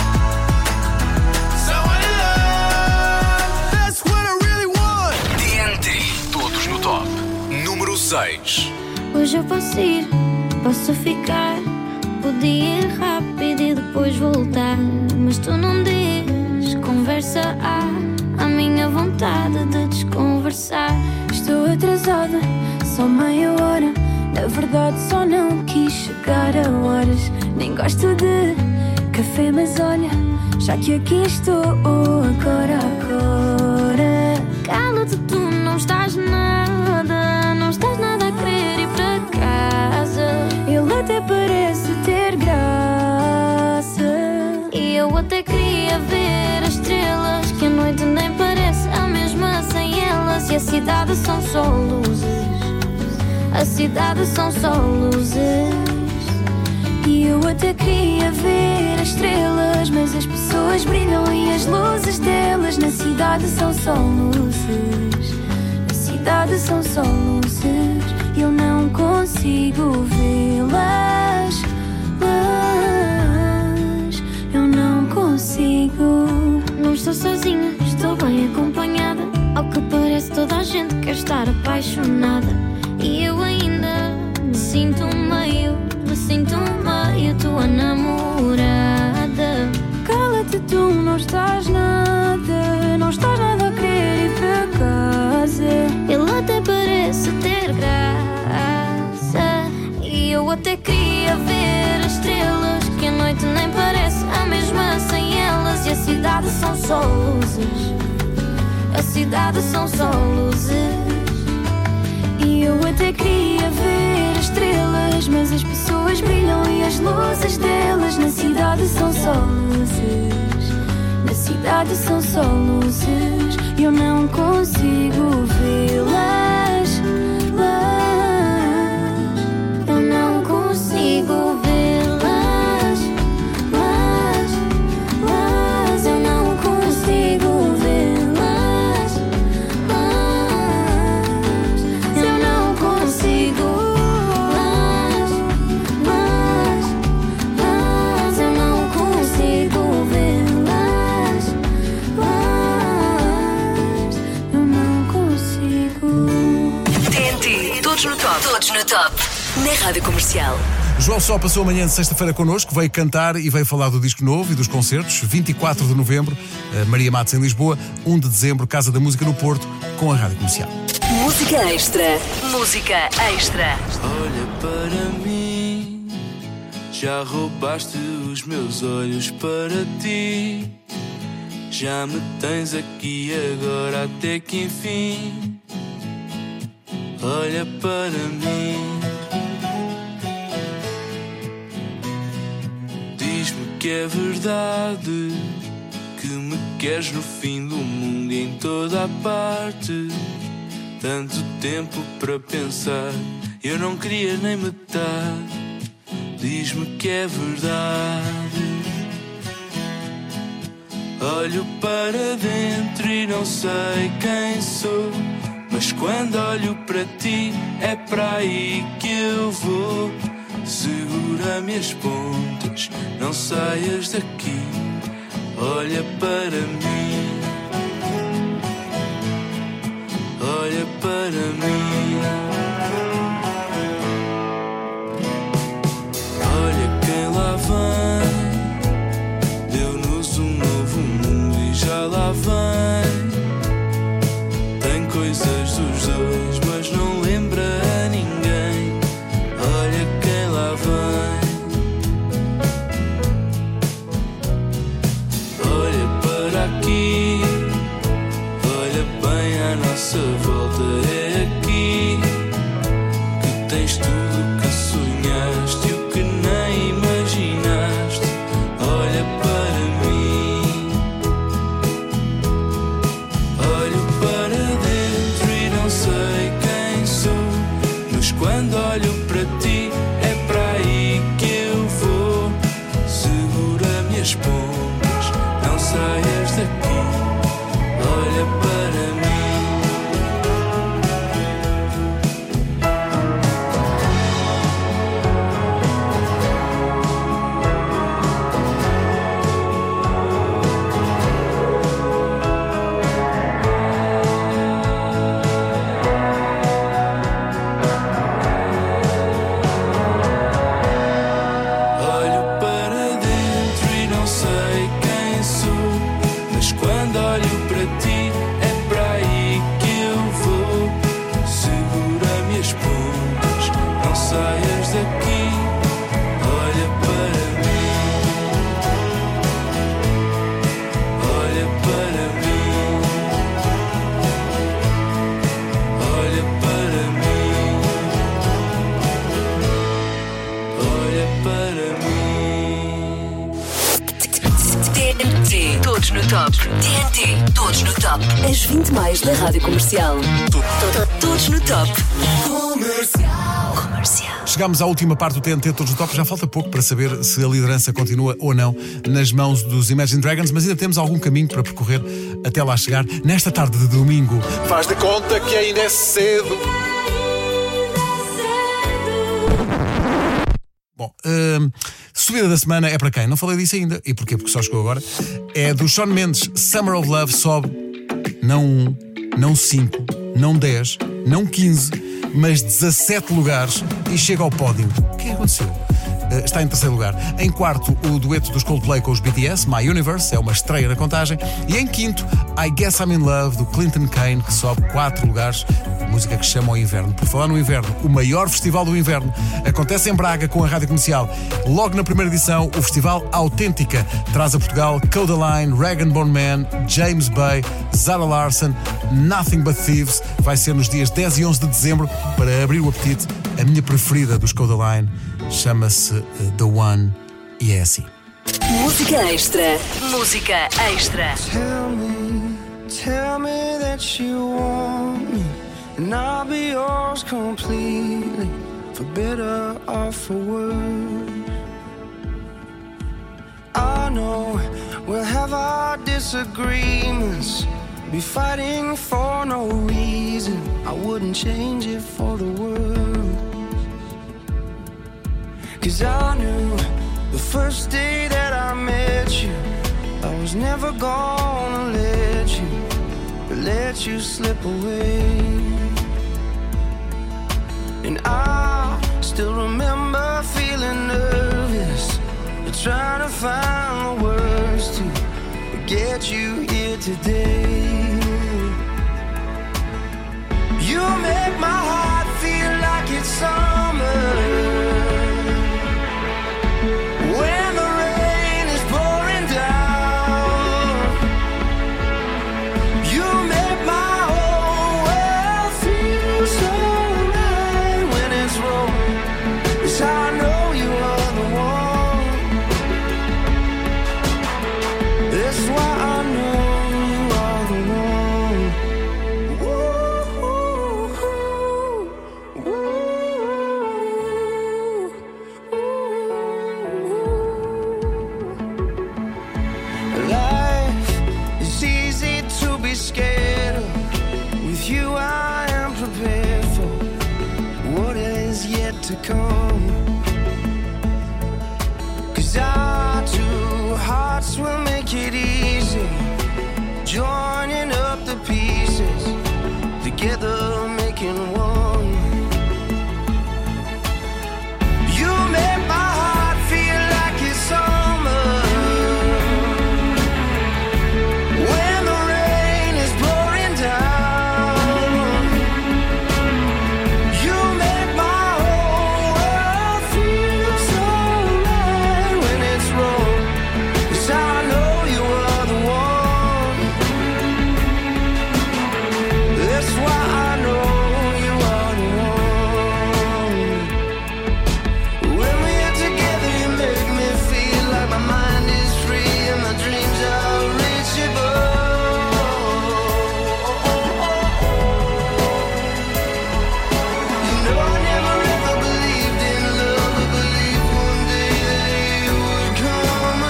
someone to love. That's what I really want. TNT, todos no top. Número 6. Hoje eu posso ir, posso ficar. Podia ir rápido e depois voltar. Mas tu não dizes, conversa há. A minha vontade de desconversar. Estou atrasada, só meia hora. Na verdade só não quis chegar a horas. Nem gosto de café, mas olha, já que aqui estou agora. Cala-te, tu não estás nada. Não estás nada a querer ir para casa. Ele até parece ter graça. E eu até queria ver as estrelas. Que a noite nem parece a mesma sem elas. E a cidade são só luzes. A cidade são só luzes. E eu até queria ver as estrelas, mas as pessoas brilham e as luzes delas na cidade são só luzes. Na cidade são só luzes. Eu não consigo vê-las. Eu não consigo. Não estou sozinha, estou bem acompanhada. Ao que parece toda a gente quer estar apaixonada. E eu ainda me sinto meio tua namorada. Cala-te, tu não estás nada. Não estás nada a querer ir para casa. Ele até parece ter graça. E eu até queria ver as estrelas. Que a noite nem parece a mesma sem elas. E a cidade são só luzes. A cidade são só luzes. E eu até queria ver as estrelas, mas as pessoas brilham e as luzes delas na cidade são só luzes. Na cidade são só luzes. Eu não consigo vê-las. Eu não consigo vê-las. Eu não consigo vê-las. Eu não consigo. Eu não consigo vê-las. Eu não consigo. TNT, todos no top. Todos no top. Na Rádio Comercial. João Só passou amanhã de sexta-feira connosco, veio cantar e veio falar do disco novo e dos concertos. 24 de novembro, Maria Matos em Lisboa. 1 de dezembro, Casa da Música no Porto, com a Rádio Comercial. Música extra. Música extra. Olha para mim, já roubaste os meus olhos para ti. Já me tens aqui agora até que enfim. Olha para mim, diz-me que é verdade, que me queres no fim do mundo e em toda a parte. Tanto tempo para pensar, eu não queria nem metade. Diz-me que é verdade. Olho para dentro e não sei quem sou, mas quando olho para ti é para aí que eu vou. Segura-me as pontas, não saias daqui. Olha para mim, olha para mim. Olha quem lá vem, deu-nos um novo mundo e já lá vem. Tem coisas dos dois, mas não lembra a ninguém. Olha quem lá vem. Olha para aqui, aqui. Olha para mim, olha para mim, olha para mim, olha para mim. TNT, todos no top. TNT, todos no top. As 20 mais da Rádio Comercial. Todos no top. Comercial. Chegámos à última parte do TNT Todos no Top. Já falta pouco para saber se a liderança continua ou não nas mãos dos Imagine Dragons, mas ainda temos algum caminho para percorrer até lá chegar. Nesta tarde de domingo, faz de conta que ainda é cedo. Bom, subida da semana é para quem? Não falei disso ainda. E porquê? Porque só chegou agora. É do Shawn Mendes. Summer of Love sobe não 1, não 5, não 10, não 15, mas 17 lugares e chega ao pódio. O que aconteceu? Está em terceiro lugar. Em quarto, o dueto dos Coldplay com os BTS, My Universe, é uma estreia na contagem. E em quinto, I Guess I'm in Love, do Clinton Kane, que sobe 4 lugares. Música que chama ao inverno. Por falar no inverno, o maior festival do inverno acontece em Braga com a Rádio Comercial. Logo na primeira edição, o Festival Autêntica traz a Portugal Codaline, Rag & Bone Man, James Bay, Zara Larsson, Nothing But Thieves. Vai ser nos dias 10 e 11 de dezembro. Para abrir o apetite, a minha preferida dos Codaline chama-se The One e é assim. Música extra. Música extra. Tell me that you want me, and I'll be yours completely, for better or for worse. I know we'll have our disagreements, be fighting for no reason. I wouldn't change it for the world. 'Cause I knew the first day that I met you, I was never gonna let you slip away. And I still remember feeling nervous, trying to find the words to get you here today. You make my heart feel like it's summer. When the rain is pouring down, you make my whole world feel so right. When it's wrong, 'cause I know you are the one. That's why I know you are the one. Life is easy to be scared of. With you I am prepared for what is yet to come. 'Cause our two hearts will make it easy, joining up the pieces, together making one. You make my heart feel like it's summer. When the rain is pouring down, you make my whole world feel so right. When it's wrong, 'cause I know you are the one. That's why I know you are the one. When we are together, you make me feel like my mind is free and my dreams are reachable. You know I never ever believed in love, but believed one day that you would come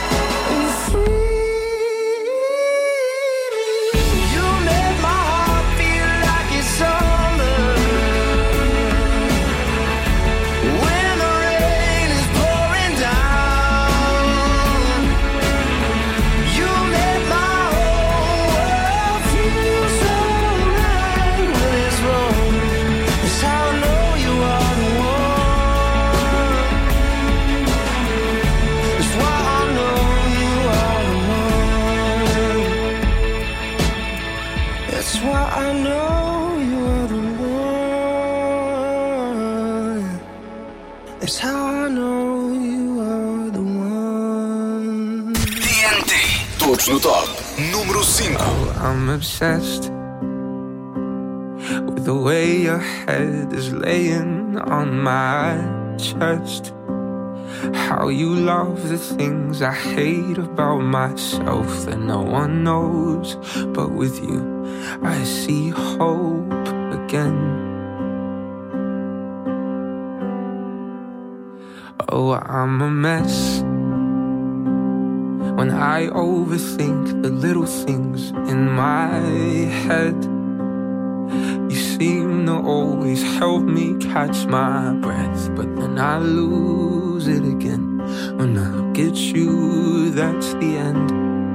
along. Free. You make my heart why I know you are the one. That's how I know you are the one. TNT. Todos no top. Número 5. Oh, I'm obsessed with the way your head is laying on my chest. How you love the things I hate about myself that no one knows. But with you, I see hope again. Oh, I'm a mess when I overthink the little things in my head. You seem to always help me catch my breath, but then I lose it again. When I get you, that's the end.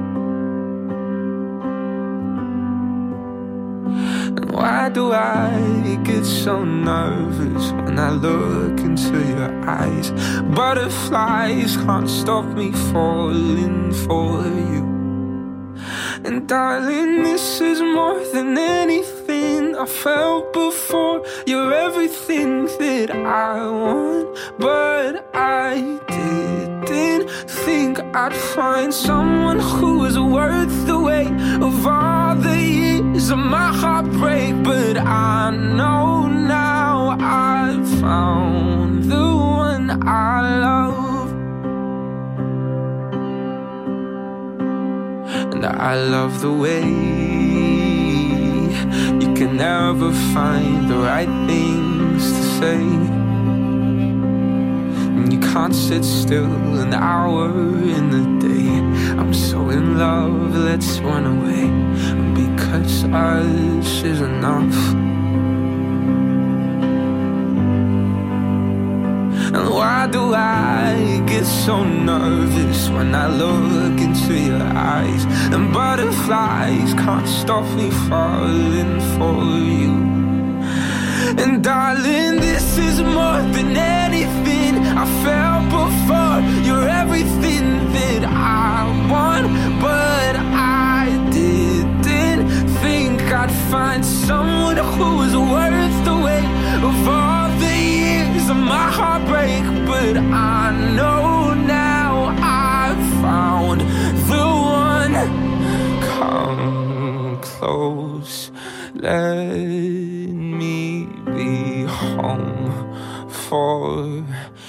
And why do I get so nervous when I look into your eyes? Butterflies can't stop me falling for you. And darling, this is more than anything I felt before. You're everything that I want, but I didn't think I'd find someone who was worth the weight of all the years of my heartbreak. But I know now I've found the one I love. And I love the way you can never find the right things to say. And you can't sit still an hour in the day. I'm so in love, let's run away, because us is enough. And why do I get so nervous when I look into your eyes? And butterflies can't stop me falling for you. And darling, this is more than anything I felt before. You're everything that I want, but I didn't think I'd find someone who was worth the weight of all the years of my heartbreak. But I know now I've found the one. Come close, let me be home for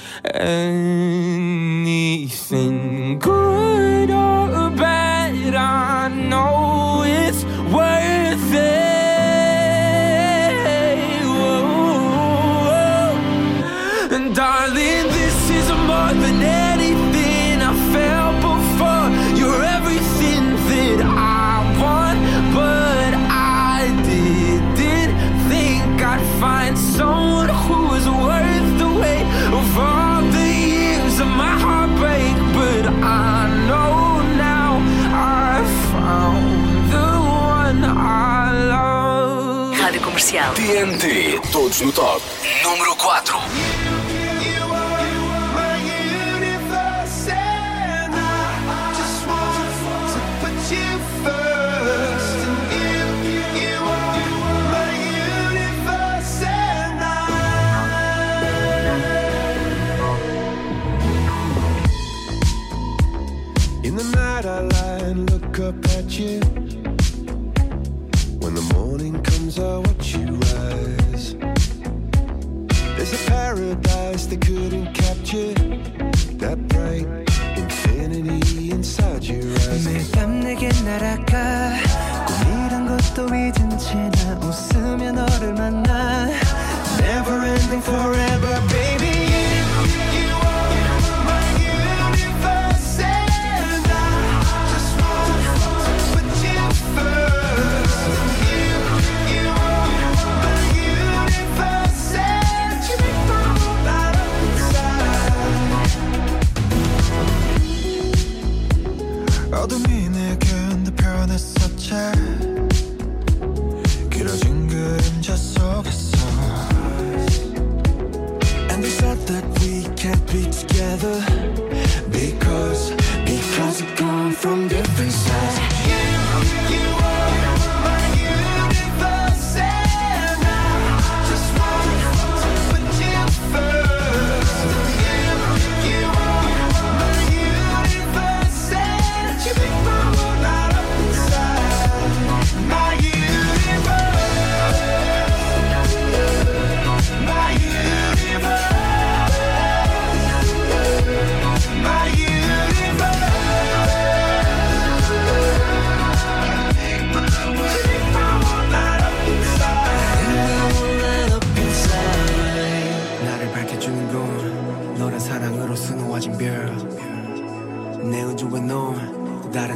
anything good or bad. I know it's worth it. And darling, this is more than anything I felt before. You're everything that I want, but I didn't think I'd find someone who was worth the weight of all the years of my heartbreak. But I know now I found the one I love. Rádio Comercial. TNT. Todos no top. Número 4. In the night I lie and look up at you. When the morning comes I watch you rise. There's a paradise they couldn't capture, that bright infinity inside your eyes. 매일 밤 내게 날아가 꿈이란 것도 잊은 채 나 웃으며 너를 만나. Never ending forever, baby. 어둠이 내겐 더 변했었지.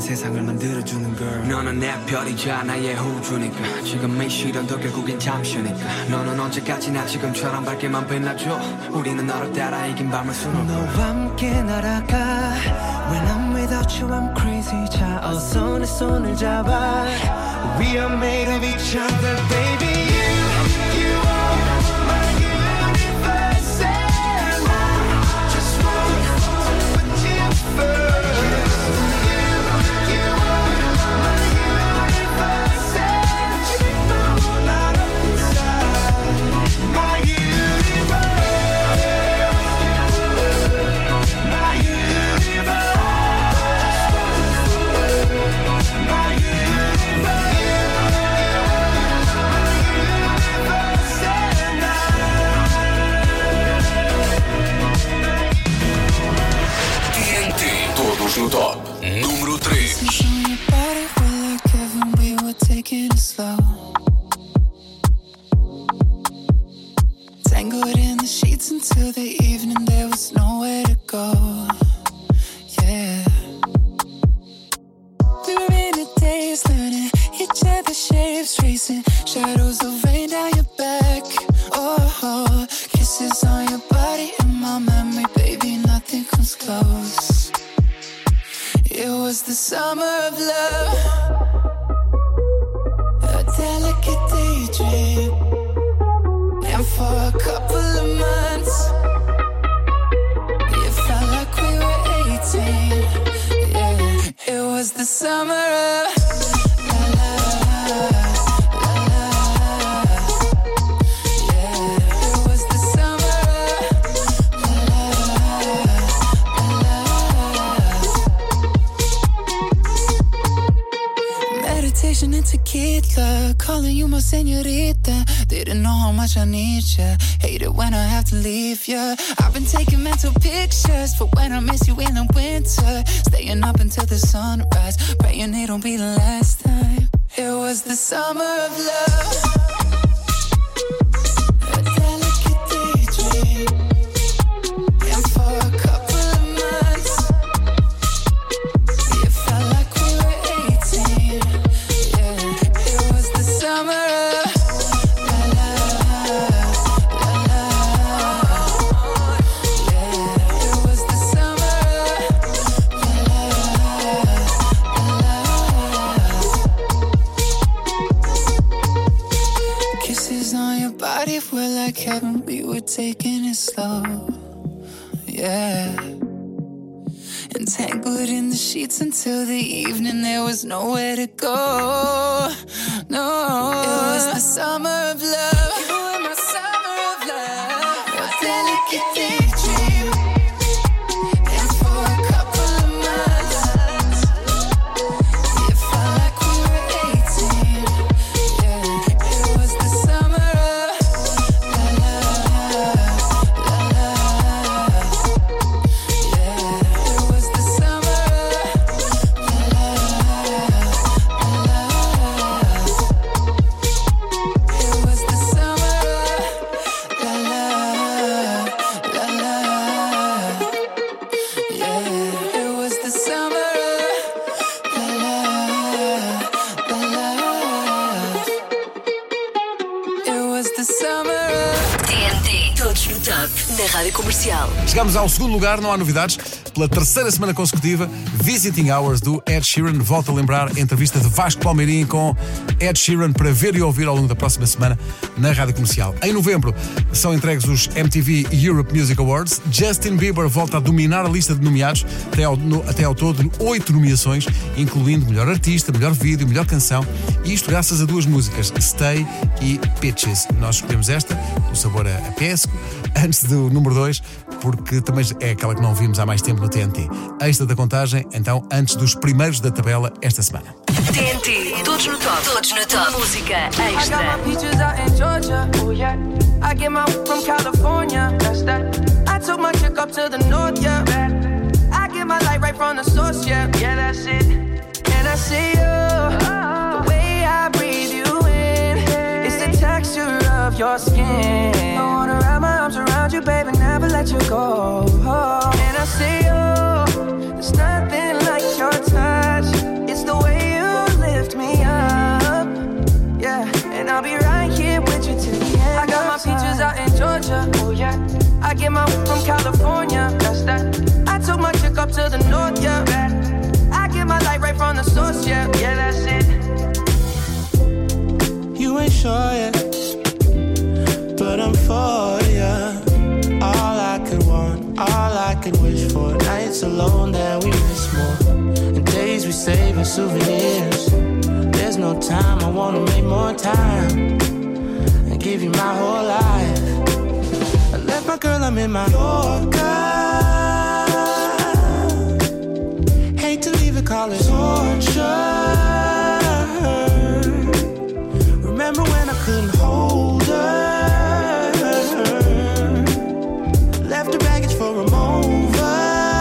세상을 만들어주는 girl. 너는 내 별이자 나의 호주니까 지금의 시련도 결국엔 잠시니까 너는 언제까지나 지금처럼 밝게만 빛나줘. 우리는 너를 따라 이긴 밤을 수놓고 너와 함께 날아가. When I'm without you I'm crazy. 자 어서 내 손을 잡아. We are made of each other baby. You are my universe and I just want to put you first. No top número 3. Taking it slow, tangled in the sheets until the evening. There was nowhere to go. Yeah, we were in a daze, learning each other's shapes, tracing shadows of rain down your back. Oh, kisses on your body in my memory, baby, nothing comes close. It was the summer of love, a delicate daydream. And for a couple of months, it felt like we were 18. Yeah, it was the summer of and tequila, calling you my señorita. Didn't know how much I need ya. Hate it when I have to leave ya. I've been taking mental pictures for when I miss you in the winter. Staying up until the sunrise, praying it don't be the last time. It was the summer of love, a delicate daydream. And for a couple of months, it felt like we were 18. Summer of la la la la. Yeah, it was the summer of la la la. Kisses on your body were like heaven. We were taking it slow. Yeah. Entangled in the sheets until the evening. There was nowhere to go. No, it was the summer of love. You were my summer of love, a delicate daydream. And for a couple of months, it felt like we were 18. Yeah, it was the summer of la la la la. Yeah, it was the summer of la la la la. It was the summer of la la la la. Yeah, it was the summer of la la la. It was the summer of TNT, todos no top, na Rádio Comercial. Chegamos ao segundo lugar, não há novidades. Pela terceira semana consecutiva, Visiting Hours do Ed Sheeran. Volto a lembrar a entrevista de Vasco Palmeirim com Ed Sheeran para ver e ouvir ao longo da próxima semana na Rádio Comercial. Em novembro são entregues os MTV Europe Music Awards. Justin Bieber volta a dominar a lista de nomeados, até ao todo 8 nomeações, incluindo melhor artista, melhor vídeo, melhor canção. E isto graças a duas músicas, Stay e Pitches. Nós escolhemos esta, o sabor a pesco, antes do número 2, porque também é aquela que não vimos há mais tempo no TNT. Extra da contagem, então, antes dos primeiros da tabela esta semana. TNT, todos no top, todos no top. Música I extra. got my peaches out in Georgia, oh yeah. I get my from California, that's that. I took my chick up to the north, yeah. I get my light right from the source, yeah. Yeah, that's it. And I see you, the way I breathe you in. It's the texture of your skin. I wanna wrap my arms around you, baby, never let you go. And I see you, there's nothing like your touch. And I'll be right here with you till the end. I got my peaches out in Georgia. Oh yeah. I get my from California. That's that. I took my chick up to the north, yeah. I get my light right from the source, yeah. Yeah, that's it. You ain't sure yet, but I'm for ya. All I could want, all I could wish for. Nights alone that we miss more, and days we save as souvenirs. There's no time, I wanna make more time and give you my whole life. I left my girl, I'm in my Yorker. Hate to leave it, call it torture. Remember when I couldn't hold her? Left her baggage for a mover.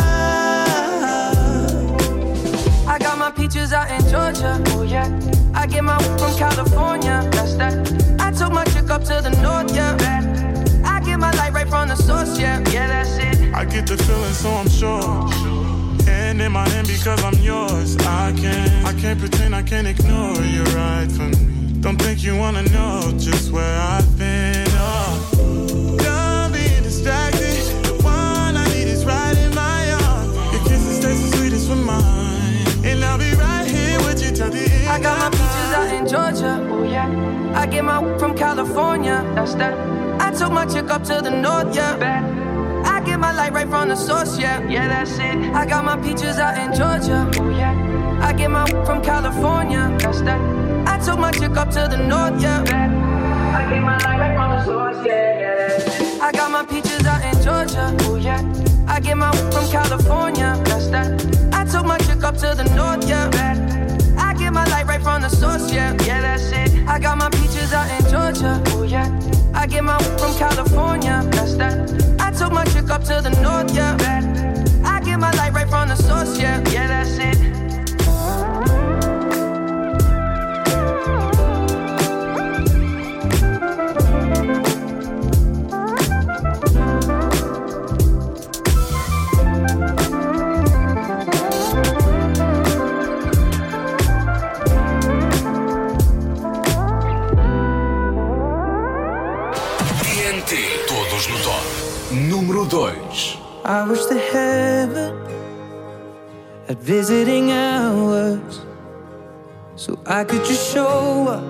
I got my peaches out in Georgia. Oh yeah. I get my from California. That's that. I took my chick up to the north, yeah. I get my light right from the source, yeah. Yeah, that's it. I get the feeling, so I'm sure. And in my hand because I'm yours. I can't pretend, I can't ignore. You're right for me. Don't think you wanna know just where I've been. Oh, done being distracted. The one I need is right in my arms. Your kisses taste the sweetest for mine, and I'll be right here with you till the end. I got my peaches out in Georgia. Oh yeah. I get my from California. That's that. I took my chick up to the north, yeah. I get my light right from the source, yeah. Yeah, that's it. I got my peaches out in Georgia. Oh yeah. I get my from California. That's that. I took my chick up to the north, yeah. I get my light right from the source, yeah, yeah, that's it. I got my peaches out in Georgia. Oh yeah. I get my from California. That's that. I took my chick up to the north, yeah. I get my light right from the source, yeah. Yeah, that's it. I got my peaches out in Georgia. Oh yeah. I get my from California. That's that. I took my chick up to the north, yeah. I get my light right from the source, yeah. Yeah, that's it. Todos no top. Número 2. I wish the heaven had visiting hours, so I could just show up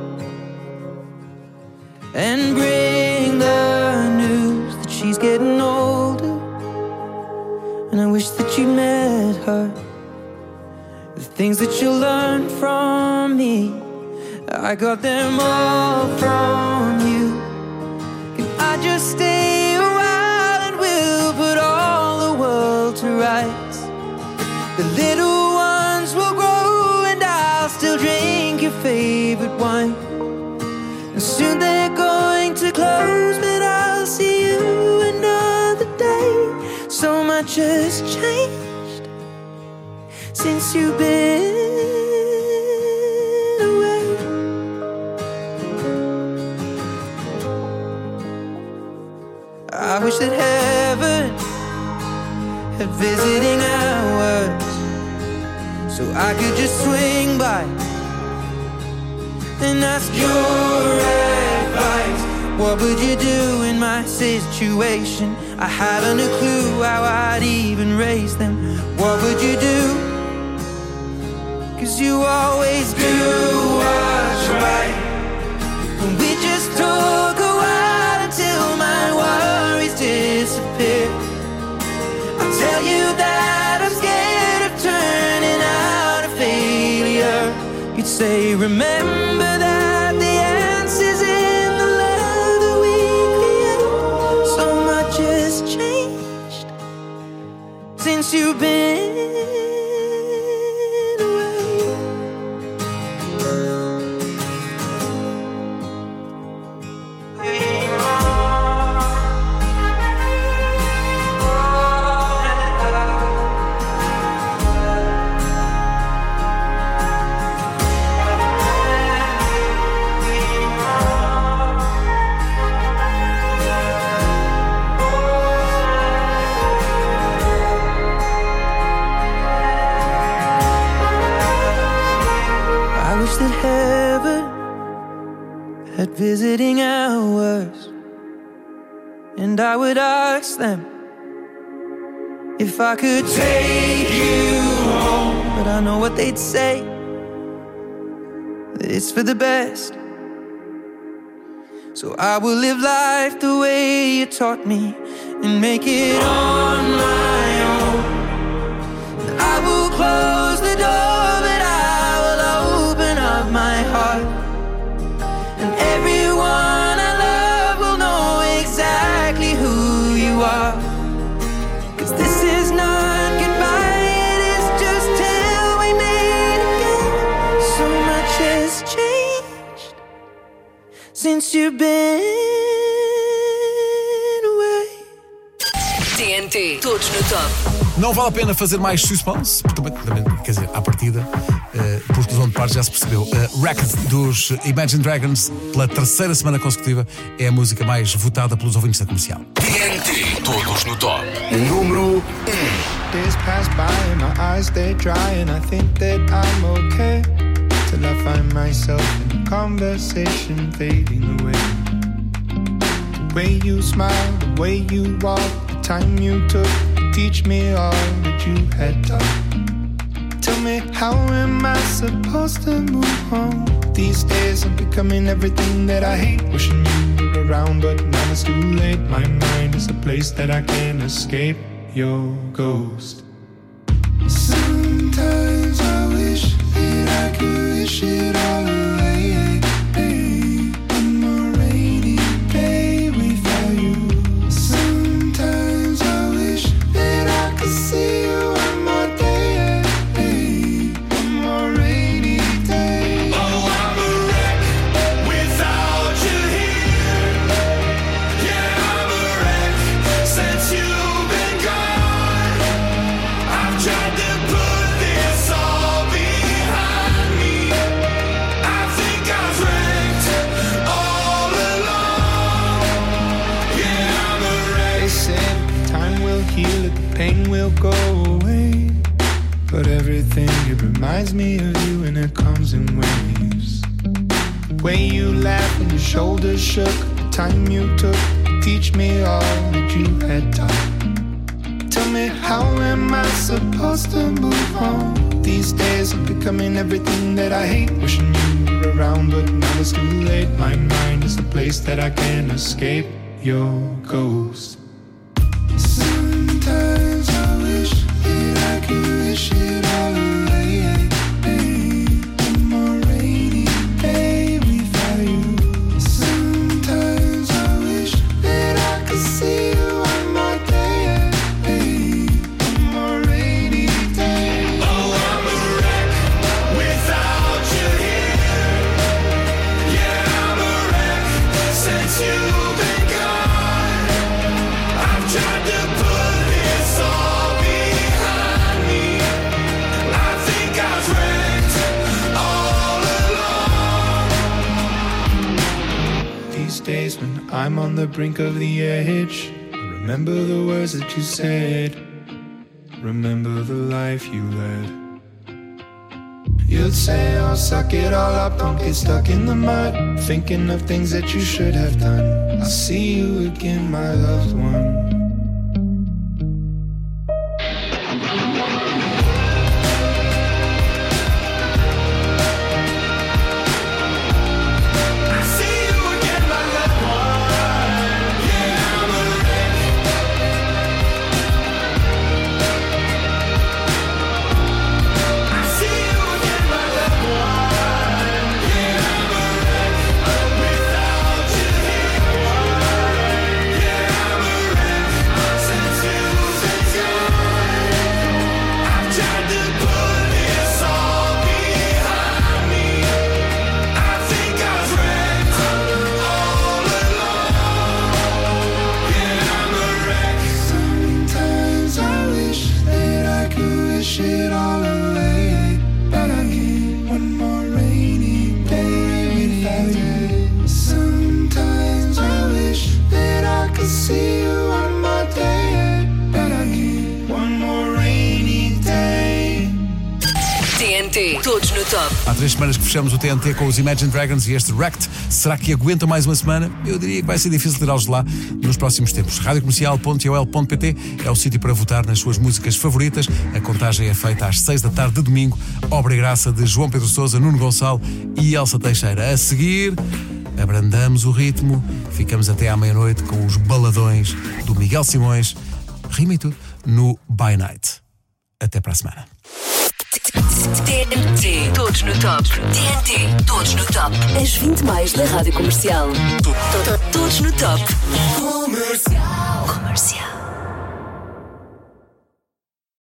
and bring the news that she's getting older. And I wish that you met her. The things that you learned from me, I got them all from you. I just stay a while and we'll put all the world to rights. The little ones will grow and I'll still drink your favorite wine. And soon they're going to close, but I'll see you another day. So much has changed since you've been I wish that heaven had visiting hours, so I could just swing by and ask your advice. What would you do in my situation? I haven't a clue how I'd even raise them. What would you do? 'Cause you always do what's right. And we just talk a while until my worries disappear. I'll tell you that I'm scared of turning out a failure. You'd say, remember that the answer's in the love that we create. So much has changed since you've been at visiting hours, and I would ask them if I could take you home. But I know what they'd say, that it's for the best. So I will live life the way you taught me and make it on my own. And I will close the door, but I will open up my heart. And everyone I love will know exactly who you are. 'Cause this is not goodbye, it is just till we meet again. So much has changed since you've been away. TNT, todos no top. Não vale a pena fazer mais suspense, porque também, quer dizer, à partida, por exclusão de parte já se percebeu. Record dos Imagine Dragons, pela terceira semana consecutiva, é a música mais votada pelos ouvintes da Comercial. TNT, todos no top. Número 1. Days pass by and my eyes they dry and I think that I'm okay till I find myself in a conversation fading away. The way you smile, the way you walk, the time you took to teach me all that you had taught. Tell me, how am I supposed to move on? These days I'm becoming everything that I hate. Wishing you were around, but now it's too late. My mind is a place that I can't escape your ghost. Sometimes I wish that I could wish it all away. One more rainy day without you. Sometimes I wish that I could see you one more day. One more rainy day. Oh, I'm a wreck without you here. Yeah, I'm a wreck since you've been gone. I've tried to put this all behind me. I think I've wrecked all along. Yeah, I'm a wreck. They said time will heal it, the pain will go away. But everything, it reminds me of you and it comes in waves. The way you laughed when your shoulders shook, the time you took to teach me all that you had taught. Tell me, how am I supposed to move on? These days I'm becoming everything that I hate. Wishing you were around, but now it's too late. My mind is a place that I can't escape your ghost. Sometimes I wish that I could wish it all away. One more rainy day without you. Sometimes I wish that I could see you one more day. One more rainy day. Oh, I'm a wreck without you here. Yeah, I'm a wreck since you've been gone. I've tried to put this all behind me. I think I've wrecked all along. These days when I'm on the brink of the edge, I remember the words that you said. Remember the life you led. You'd say, oh, suck it all up, don't get stuck in the mud, thinking of things that you should have done. I'll see you again, my loved one. I see you again, my loved one. Yeah, I'm a wreck. I see you again, my loved one. Yeah, I'm a wreck without you here. Yeah, I'm a wreck no Top. Há 3 semanas que fechamos o TNT com os Imagine Dragons e este Wrecked. Será que aguentam mais uma semana? Eu diria que vai ser difícil tirá-los de lá nos próximos tempos. radiocomercial.ol.pt é o sítio para votar nas suas músicas favoritas. A contagem é feita às 6 da tarde de domingo. Obra e graça de João Pedro Sousa, Nuno Gonçalo e Elsa Teixeira. A seguir, abrandamos o ritmo. Ficamos até à meia-noite com os baladões do Miguel Simões. Rima e tudo no By Night. Até para a semana. TNT, todos no top. TNT, todos no top. As 20 mais da Rádio Comercial. Todos no top. Comercial.